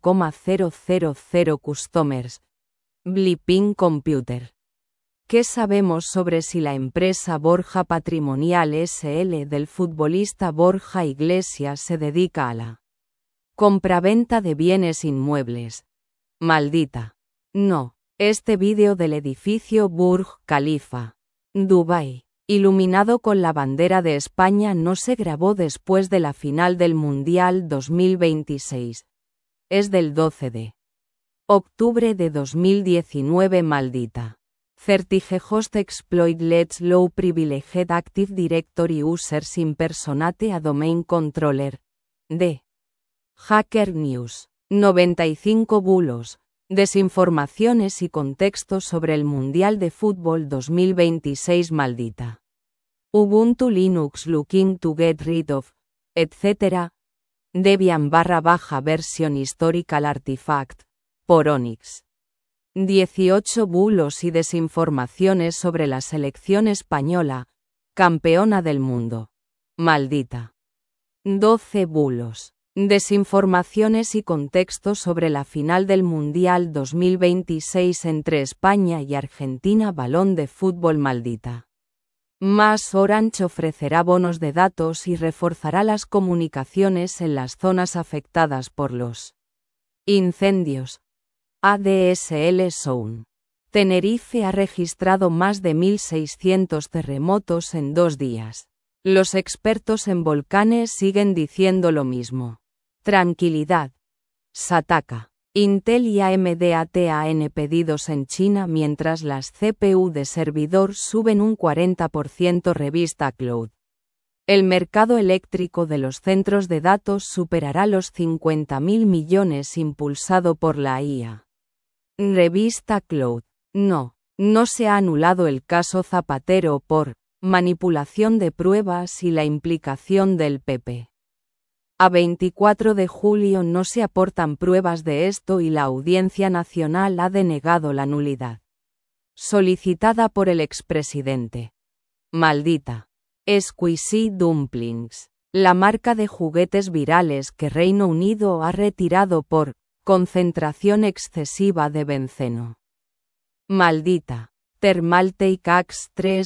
13,000 customers. Blipping Computer. ¿Qué sabemos sobre si la empresa Borja Patrimonial SL del futbolista Borja Iglesias se dedica a la compraventa de bienes inmuebles? Maldita. No. Este vídeo del edificio Burj Khalifa, Dubái, iluminado con la bandera de España no se grabó después de la final del Mundial 2026. Es del 12 de octubre de 2019. Maldita. Certigehost exploit lets low privileged active directory users impersonate a domain controller. D. Hacker News. 95 bulos, desinformaciones y contextos sobre el Mundial de Fútbol 2026. Maldita. Ubuntu Linux looking to get rid of, etc. Debian/versión historical artifact. Por Onyx. 18 bulos y desinformaciones sobre la selección española, campeona del mundo. Maldita. 12 bulos, desinformaciones y contextos sobre la final del Mundial 2026 entre España y Argentina. Balón de fútbol. Maldita. Más Orange ofrecerá bonos de datos y reforzará las comunicaciones en las zonas afectadas por los incendios. ADSL Zone. Tenerife ha registrado más de 1.600 terremotos en 2 días. Los expertos en volcanes siguen diciendo lo mismo. Tranquilidad. Sataka. Intel y AMD han pedidos en China mientras las CPU de servidor suben un 40%. Revista Cloud. El mercado eléctrico de los centros de datos superará los 50.000 millones impulsado por la IA. Revista Cloud. No se ha anulado el caso Zapatero por manipulación de pruebas y la implicación del PP. A 24 de julio no se aportan pruebas de esto y la Audiencia Nacional ha denegado la nulidad solicitada por el expresidente. Maldita. Squishy Dumplings. La marca de juguetes virales que Reino Unido ha retirado por concentración excesiva de benceno. Maldita. Thermaltake Axe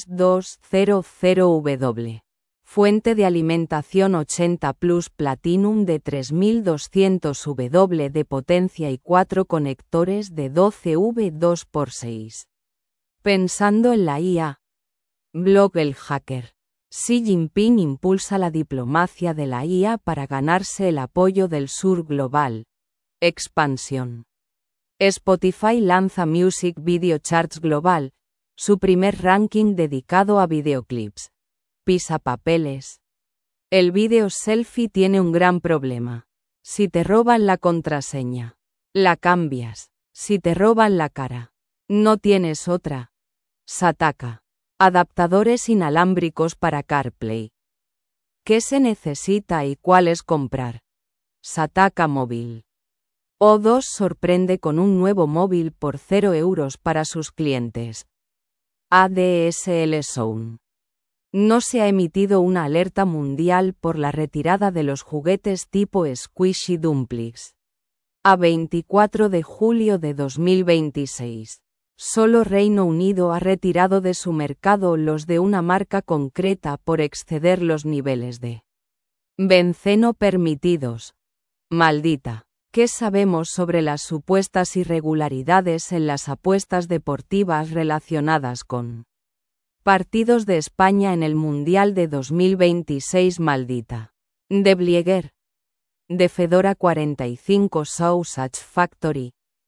3200W. Fuente de alimentación 80 Plus Platinum de 3200W de potencia y 4 conectores de 12V 2x6. Pensando en la IA. Blog El Hacker. Xi Jinping impulsa la diplomacia de la IA para ganarse el apoyo del sur global. Expansión. Spotify lanza Music Video Charts Global, su primer ranking dedicado a videoclips. Pisapapeles. El video selfie tiene un gran problema. Si te roban la contraseña, la cambias. Si te roban la cara, no tienes otra. Sataka. Adaptadores inalámbricos para CarPlay. ¿Qué se necesita y cuáles comprar? Sataka Móvil. O2 sorprende con un nuevo móvil por 0 euros para sus clientes. ADSL Zone. No se ha emitido una alerta mundial por la retirada de los juguetes tipo Squishy Dumplings. A 24 de julio de 2026. Solo Reino Unido ha retirado de su mercado los de una marca concreta por exceder los niveles de benceno permitidos. Maldita. ¿Qué sabemos sobre las supuestas irregularidades en las apuestas deportivas relacionadas con partidos de España en el Mundial de 2026? Maldita. De Blieger. De Fedora 45 Sausage Factory.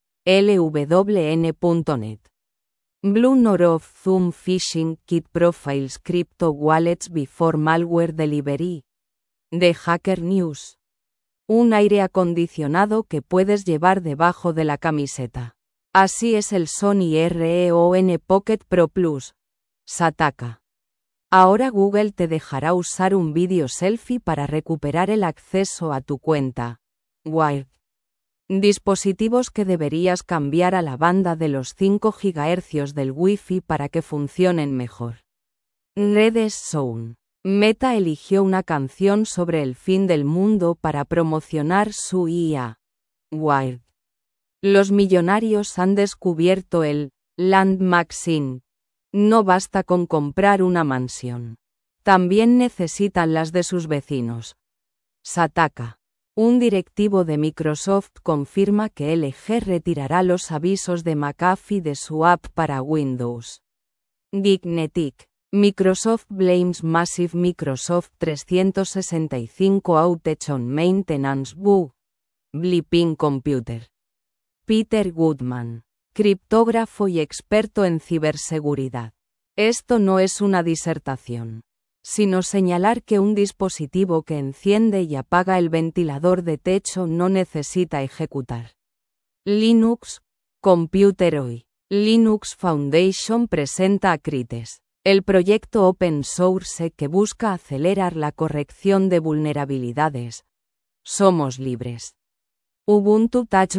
LWN.net. Blue North Zoom Phishing Kit Profiles Crypto Wallets Before Malware Delivery. De Hacker News. Un aire acondicionado que puedes llevar debajo de la camiseta. Así es el Sony REON Pocket Pro Plus. Sataka. Ahora Google te dejará usar un vídeo selfie para recuperar el acceso a tu cuenta. Wired. Dispositivos que deberías cambiar a la banda de los 5 GHz del Wi-Fi para que funcionen mejor. Redes Zone. Meta eligió una canción sobre el fin del mundo para promocionar su IA. Wired. Los millonarios han descubierto el Land Maxine. No basta con comprar una mansión. También necesitan las de sus vecinos. Sataka. Un directivo de Microsoft confirma que LG retirará los avisos de McAfee de su app para Windows. Geeknetic. Microsoft blames massive Microsoft 365 outage on maintenance bug. Blipping Computer. Peter Goodman. Criptógrafo y experto en ciberseguridad. Esto no es una disertación, sino señalar que un dispositivo que enciende y apaga el ventilador de techo no necesita ejecutar Linux. Computer Hoy. Linux Foundation presenta a Crites, el proyecto open source que busca acelerar la corrección de vulnerabilidades. Somos libres. Ubuntu Touch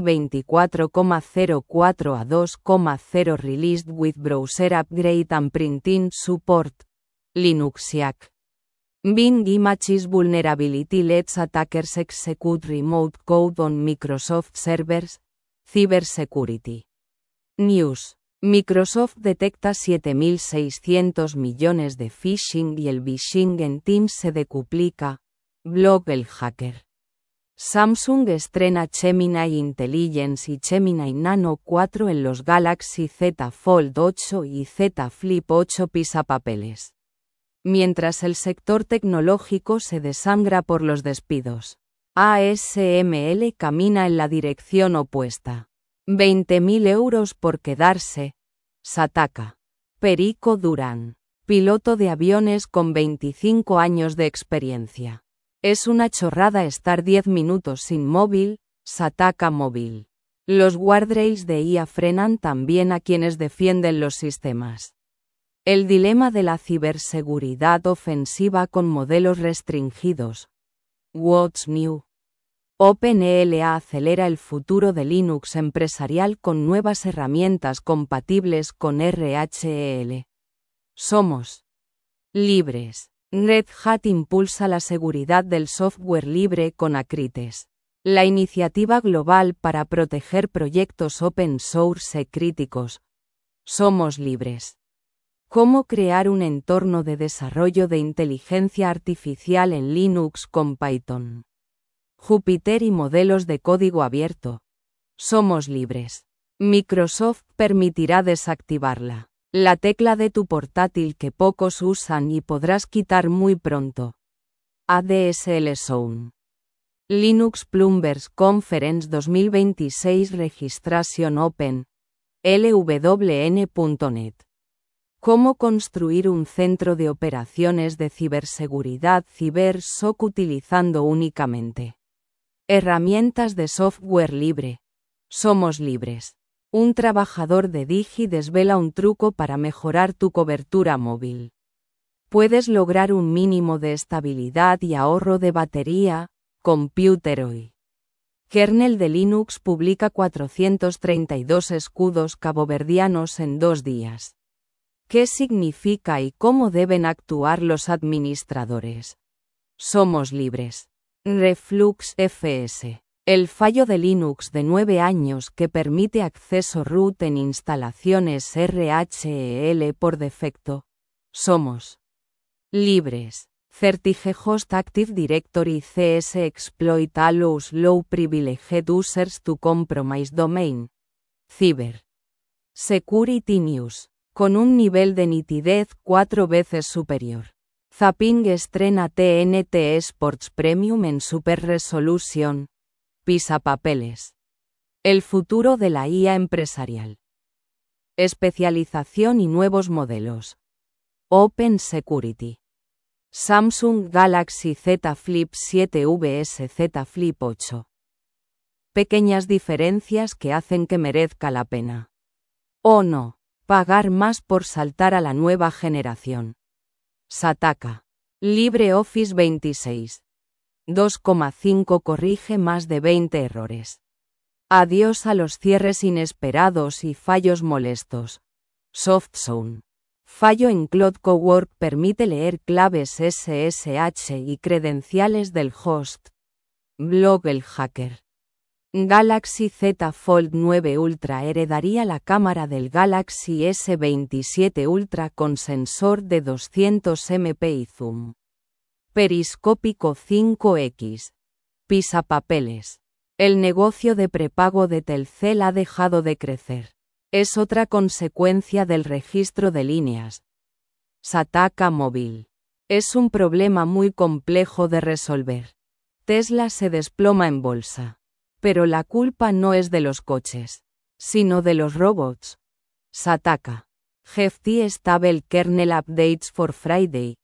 24.04 a 2.0 released with browser upgrade and printing support. Linuxiac. Bing Images vulnerability lets attackers execute remote code on Microsoft servers. Cybersecurity. News. Microsoft detecta 7.600 millones de phishing y el phishing en Teams se decuplica. Blog El Hacker. Samsung estrena Gemini Intelligence y Gemini Nano 4 en los Galaxy Z Fold 8 y Z Flip 8 pisapapeles. Mientras el sector tecnológico se desangra por los despidos. ASML camina en la dirección opuesta. 20.000 euros por quedarse. Sataka. Perico Durán. Piloto de aviones con 25 años de experiencia. Es una chorrada estar 10 minutos sin móvil. Sataka Móvil. Los guardrails de IA frenan también a quienes defienden los sistemas. El dilema de la ciberseguridad ofensiva con modelos restringidos. What's new? OpenELA acelera el futuro de Linux empresarial con nuevas herramientas compatibles con RHEL. Somos libres. Red Hat impulsa la seguridad del software libre con Acrites, la iniciativa global para proteger proyectos open source críticos. Somos libres. ¿Cómo crear un entorno de desarrollo de inteligencia artificial en Linux con Python? Jupyter y modelos de código abierto. Somos libres. Microsoft permitirá desactivarla. La tecla de tu portátil que pocos usan y podrás quitar muy pronto. ADSL Zone. Linux Plumbers Conference 2026 Registration Open. LWN.net. ¿Cómo construir un centro de operaciones de ciberseguridad CyberSOC utilizando únicamente herramientas de software libre? Somos libres. Un trabajador de Digi desvela un truco para mejorar tu cobertura móvil. Puedes lograr un mínimo de estabilidad y ahorro de batería. Computeroid. Kernel de Linux publica 432 escudos caboverdianos en 2 días. ¿Qué significa y cómo deben actuar los administradores? Somos libres. Reflux FS. El fallo de Linux de 9 años que permite acceso root en instalaciones RHEL por defecto. Somos libres. Certige Host Active Directory CS Exploit allows low privileged users to compromise domain. Cyber Security News. Con un nivel de nitidez 4 veces superior. Zapping estrena TNT Sports Premium en Super Resolution. Pisapapeles. El futuro de la IA empresarial. Especialización y nuevos modelos. Open Security. Samsung Galaxy Z Flip 7 vs Z Flip 8. Pequeñas diferencias que hacen que merezca la pena. ¿O no? Pagar más por saltar a la nueva generación. Sataka. LibreOffice 26. 2,5 corrige más de 20 errores. Adiós a los cierres inesperados y fallos molestos. SoftZone. Fallo en Cloud Cowork permite leer claves SSH y credenciales del host. Blog El Hacker. Galaxy Z Fold 9 Ultra heredaría la cámara del Galaxy S27 Ultra con sensor de 200 MP y zoom periscópico 5x. Pisapapeles. El negocio de prepago de Telcel ha dejado de crecer. Es otra consecuencia del registro de líneas. Sataka Móvil. Es un problema muy complejo de resolver. Tesla se desploma en bolsa. Pero la culpa no es de los coches, sino de los robots. Sataka. Hefty Stable Kernel Updates for Friday.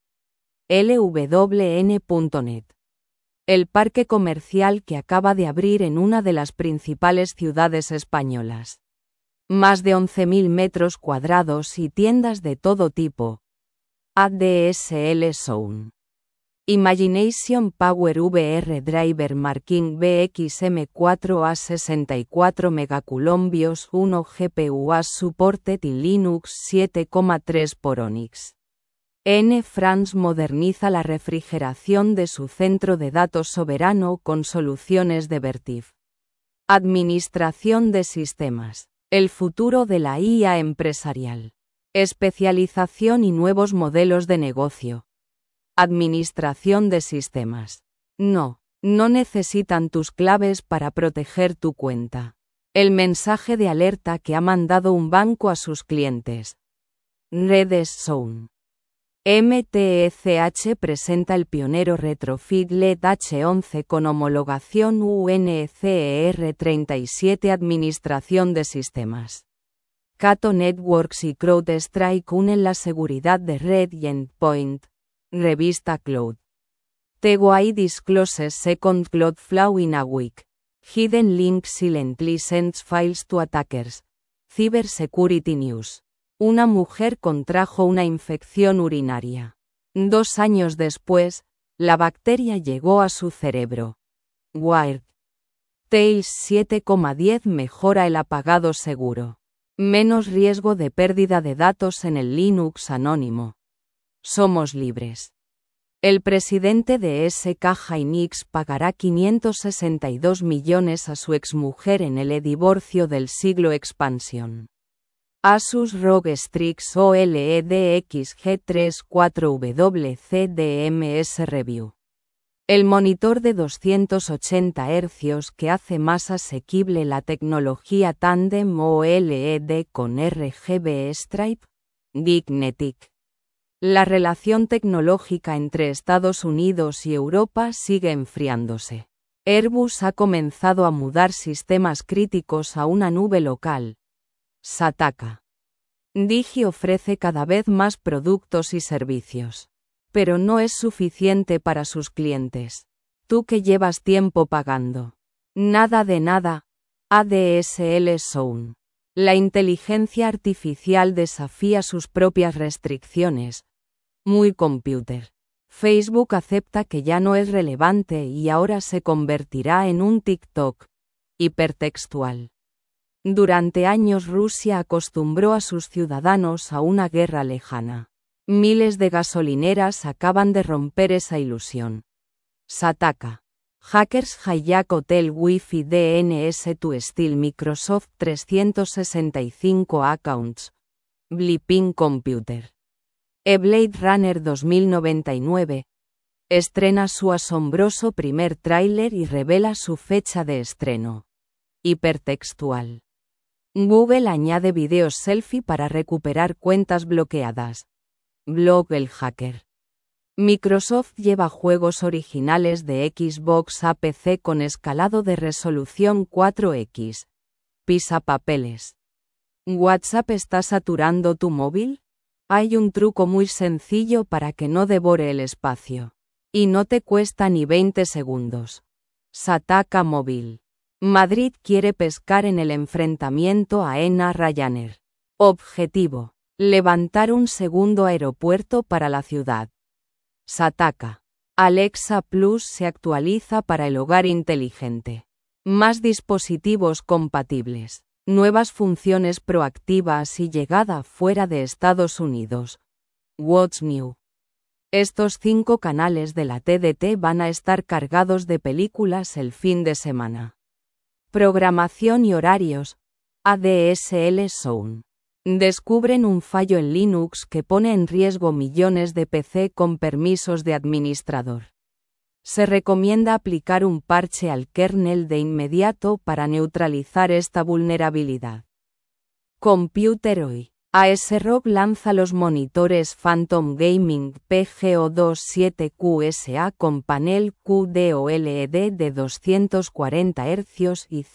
LWN.net. El parque comercial que acaba de abrir en una de las principales ciudades españolas. Más de 11.000 metros cuadrados y tiendas de todo tipo. ADSL Zone. Imagination Power VR Driver Marking BXM4 a 64 megacoulombios 1 GPU as supported in Linux 7,3 por Onyx. N. France moderniza la refrigeración de su centro de datos soberano con soluciones de Vertiv. Administración de sistemas. El futuro de la IA empresarial. Especialización y nuevos modelos de negocio. Administración de sistemas. No necesitan tus claves para proteger tu cuenta. El mensaje de alerta que ha mandado un banco a sus clientes. Redes Zone. MTECH presenta el pionero retrofit LED H11 con homologación UNCER 37. Administración de sistemas. Cato Networks y CrowdStrike unen la seguridad de red y endpoint. Revista Cloud. TWI discloses second Cloudflare in a week. Hidden link silently sends files to attackers. Cybersecurity News. Una mujer contrajo una infección urinaria. 2 años después, la bacteria llegó a su cerebro. Wired. Tails 7,10 mejora el apagado seguro. Menos riesgo de pérdida de datos en el Linux anónimo. Somos libres. El presidente de SK Hynix pagará 562 millones a su exmujer en el divorcio del siglo expansión. Asus ROG Strix OLED XG34WCDMS Review. El monitor de 280 Hz que hace más asequible la tecnología Tandem OLED con RGB Stripe. Geeknetic. La relación tecnológica entre Estados Unidos y Europa sigue enfriándose. Airbus ha comenzado a mudar sistemas críticos a una nube local. Sataka. Digi ofrece cada vez más productos y servicios. Pero no es suficiente para sus clientes. Tú que llevas tiempo pagando. Nada de nada. ADSL Zone. La inteligencia artificial desafía sus propias restricciones. Muy computer. Facebook acepta que ya no es relevante y ahora se convertirá en un TikTok. Hipertextual. Durante años Rusia acostumbró a sus ciudadanos a una guerra lejana. Miles de gasolineras acaban de romper esa ilusión. Sataka. Hackers hijack Hotel Wi-Fi DNS to steal Microsoft 365 accounts. Blipping Computer. Blade Runner 2099. Estrena su asombroso primer tráiler y revela su fecha de estreno. Hipertextual. Google añade videos selfie para recuperar cuentas bloqueadas. Blog El Hacker. Microsoft lleva juegos originales de Xbox a PC con escalado de resolución 4X. Pisapapeles. ¿WhatsApp está saturando tu móvil? Hay un truco muy sencillo para que no devore el espacio. Y no te cuesta ni 20 segundos. Sataka Móvil. Madrid quiere pescar en el enfrentamiento a ENA Ryanair. Objetivo. Levantar un segundo aeropuerto para la ciudad. Sataka. Alexa Plus se actualiza para el hogar inteligente. Más dispositivos compatibles. Nuevas funciones proactivas y llegada fuera de Estados Unidos. What's New. Estos 5 canales de la TDT van a estar cargados de películas el fin de semana. Programación y horarios. ADSL Zone. Descubren un fallo en Linux que pone en riesgo millones de PC con permisos de administrador. Se recomienda aplicar un parche al kernel de inmediato para neutralizar esta vulnerabilidad. Computer hoy. ASRock lanza los monitores Phantom Gaming PGO27QSA con panel QD-OLED de 240 Hz y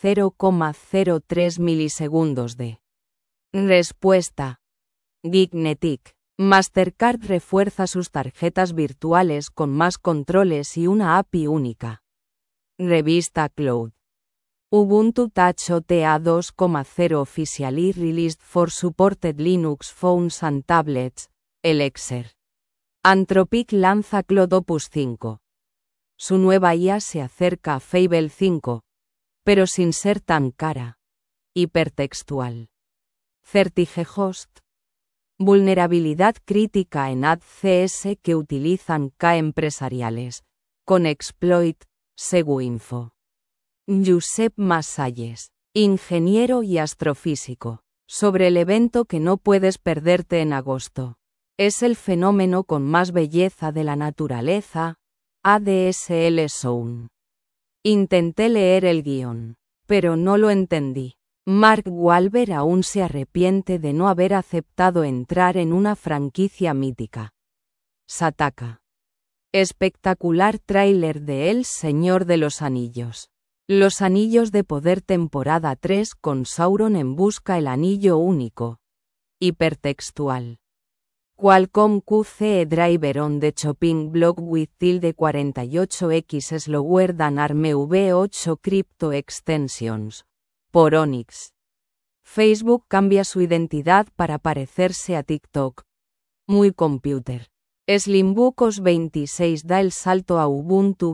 0,03 milisegundos de respuesta. Geeknetic. Mastercard refuerza sus tarjetas virtuales con más controles y una API única. Revista Cloud. Ubuntu Touch OTA 2.0 officially released for supported Linux phones and tablets. Elixir. Anthropic lanza Claude Opus 5. Su nueva IA se acerca a Fable 5, pero sin ser tan cara. Hipertextual. Certigehost. Vulnerabilidad crítica en AdCS que utilizan K empresariales. Con exploit, Seguinfo. Josep Masalles, ingeniero y astrofísico, sobre el evento que no puedes perderte en agosto. Es el fenómeno con más belleza de la naturaleza, ADSL Zone. Intenté leer el guión, pero no lo entendí. Mark Wahlberg aún se arrepiente de no haber aceptado entrar en una franquicia mítica. Sataka. Espectacular tráiler de El Señor de los Anillos. Los Anillos de Poder temporada 3 con Sauron en busca el anillo único. Hipertextual. Qualcomm QCE driver on the chopping block with tilde 48x slower than ARM V8 crypto extensions. Por Onyx. Facebook cambia su identidad para parecerse a TikTok. Muy computer. Slimbook OS 26 da el salto a Ubuntu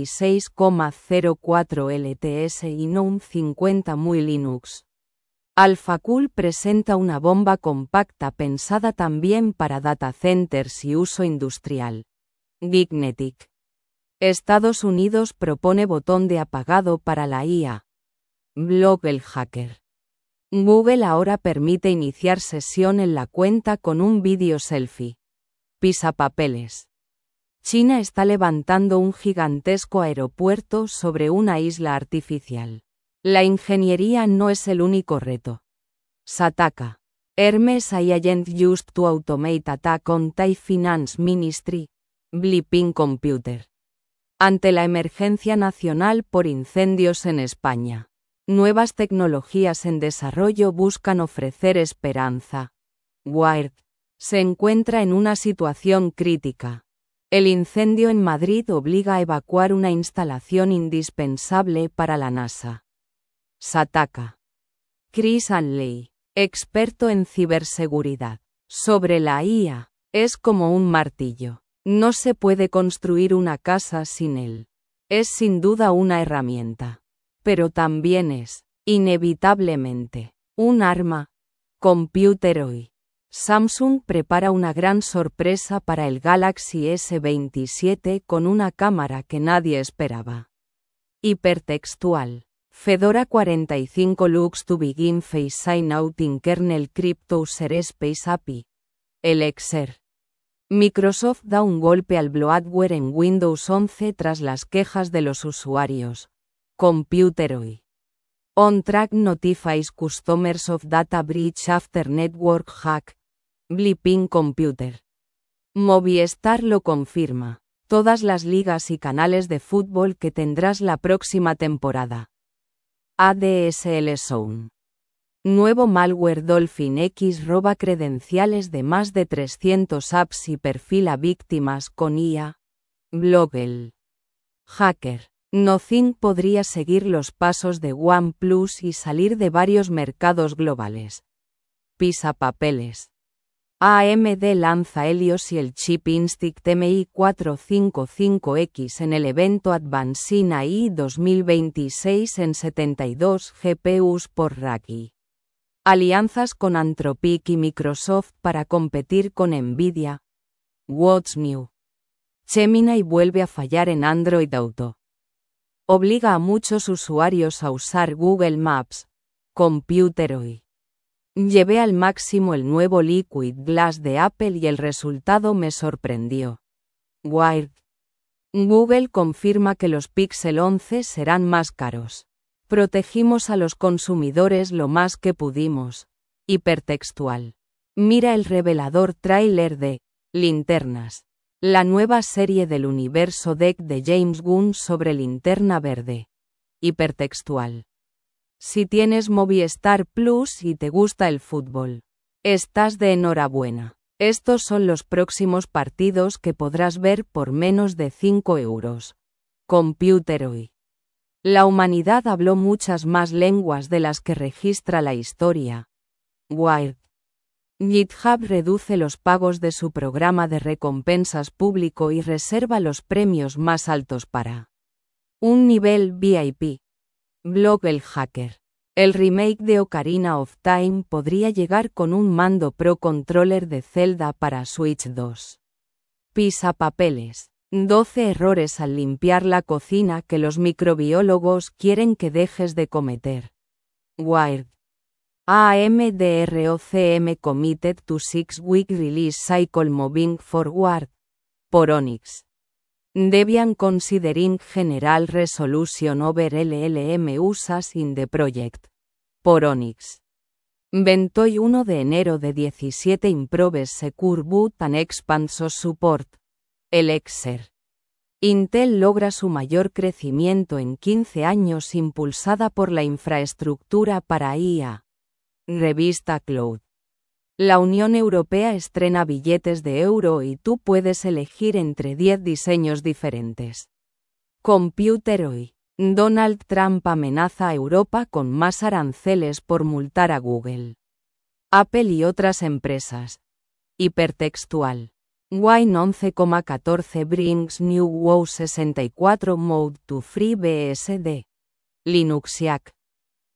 26.04 LTS y GNOME 50 muy Linux. AlphaCool presenta una bomba compacta pensada también para data centers y uso industrial. Geeknetic. Estados Unidos propone botón de apagado para la IA. Blog El Hacker. Google ahora permite iniciar sesión en la cuenta con un vídeo selfie. Pisapapeles. China está levantando un gigantesco aeropuerto sobre una isla artificial. La ingeniería no es el único reto. Sataka. Hermes agent used to automate attack on Thai Finance Ministry. Blipping Computer. Ante la emergencia nacional por incendios en España. Nuevas tecnologías en desarrollo buscan ofrecer esperanza. Wired. Se encuentra en una situación crítica. El incendio en Madrid obliga a evacuar una instalación indispensable para la NASA. Sataka. Chris Hanley, experto en ciberseguridad. Sobre la IA, es como un martillo. No se puede construir una casa sin él. Es sin duda una herramienta. Pero también es, inevitablemente, un arma. Computer hoy. Samsung prepara una gran sorpresa para el Galaxy S27 con una cámara que nadie esperaba. Hipertextual. Fedora 45 looks to begin phase sign out in kernel crypto user space API. Elixir. Microsoft da un golpe al bloatware en Windows 11 tras las quejas de los usuarios. Computer hoy. OnTrack notifies customers of data breach after network hack. Blipping Computer. Movistar lo confirma. Todas las ligas y canales de fútbol que tendrás la próxima temporada. ADSL Zone. Nuevo malware Dolphin X roba credenciales de más de 300 apps y perfila víctimas con IA. Blog El Hacker. Nothing podría seguir los pasos de OnePlus y salir de varios mercados globales. Pisapapeles. AMD lanza Helios y el chip Instinct MI455X en el evento Advancing AI 2026 en 72 GPUs por rack. Alianzas con Anthropic y Microsoft para competir con Nvidia. What's new? Gemini vuelve a fallar en Android Auto. Obliga a muchos usuarios a usar Google Maps. Computer hoy. Llevé al máximo el nuevo Liquid Glass de Apple y el resultado me sorprendió. Wired. Google confirma que los Pixel 11 serán más caros. Protegimos a los consumidores lo más que pudimos. Hipertextual. Mira el revelador tráiler de Linternas. La nueva serie del universo Deck de James Gunn sobre Linterna Verde. Hipertextual. Si tienes Movistar Plus y te gusta el fútbol, estás de enhorabuena. Estos son los próximos partidos que podrás ver por menos de 5 euros. Computer hoy. La humanidad habló muchas más lenguas de las que registra la historia. Wired. GitHub reduce los pagos de su programa de recompensas público y reserva los premios más altos para un nivel VIP. Blog El Hacker. El remake de Ocarina of Time podría llegar con un mando Pro Controller de Zelda para Switch 2. Pisapapeles. 12 errores al limpiar la cocina que los microbiólogos quieren que dejes de cometer. Wired. AMD ROCm committed to 6-week release cycle moving forward. Por Onyx. Debian considering general resolution over LLM usas in the project. Por Onyx. Ventoy 1 de enero de 17 improves secure boot and expansos support. Elixir. Intel logra su mayor crecimiento en 15 años impulsada por la infraestructura para IA. Revista Cloud. La Unión Europea estrena billetes de euro y tú puedes elegir entre 10 diseños diferentes. Computer Hoy. Donald Trump amenaza a Europa con más aranceles por multar a Google, Apple y otras empresas. Hipertextual. Wine 11,14 brings new WoW 64 mode to FreeBSD. Linuxiac.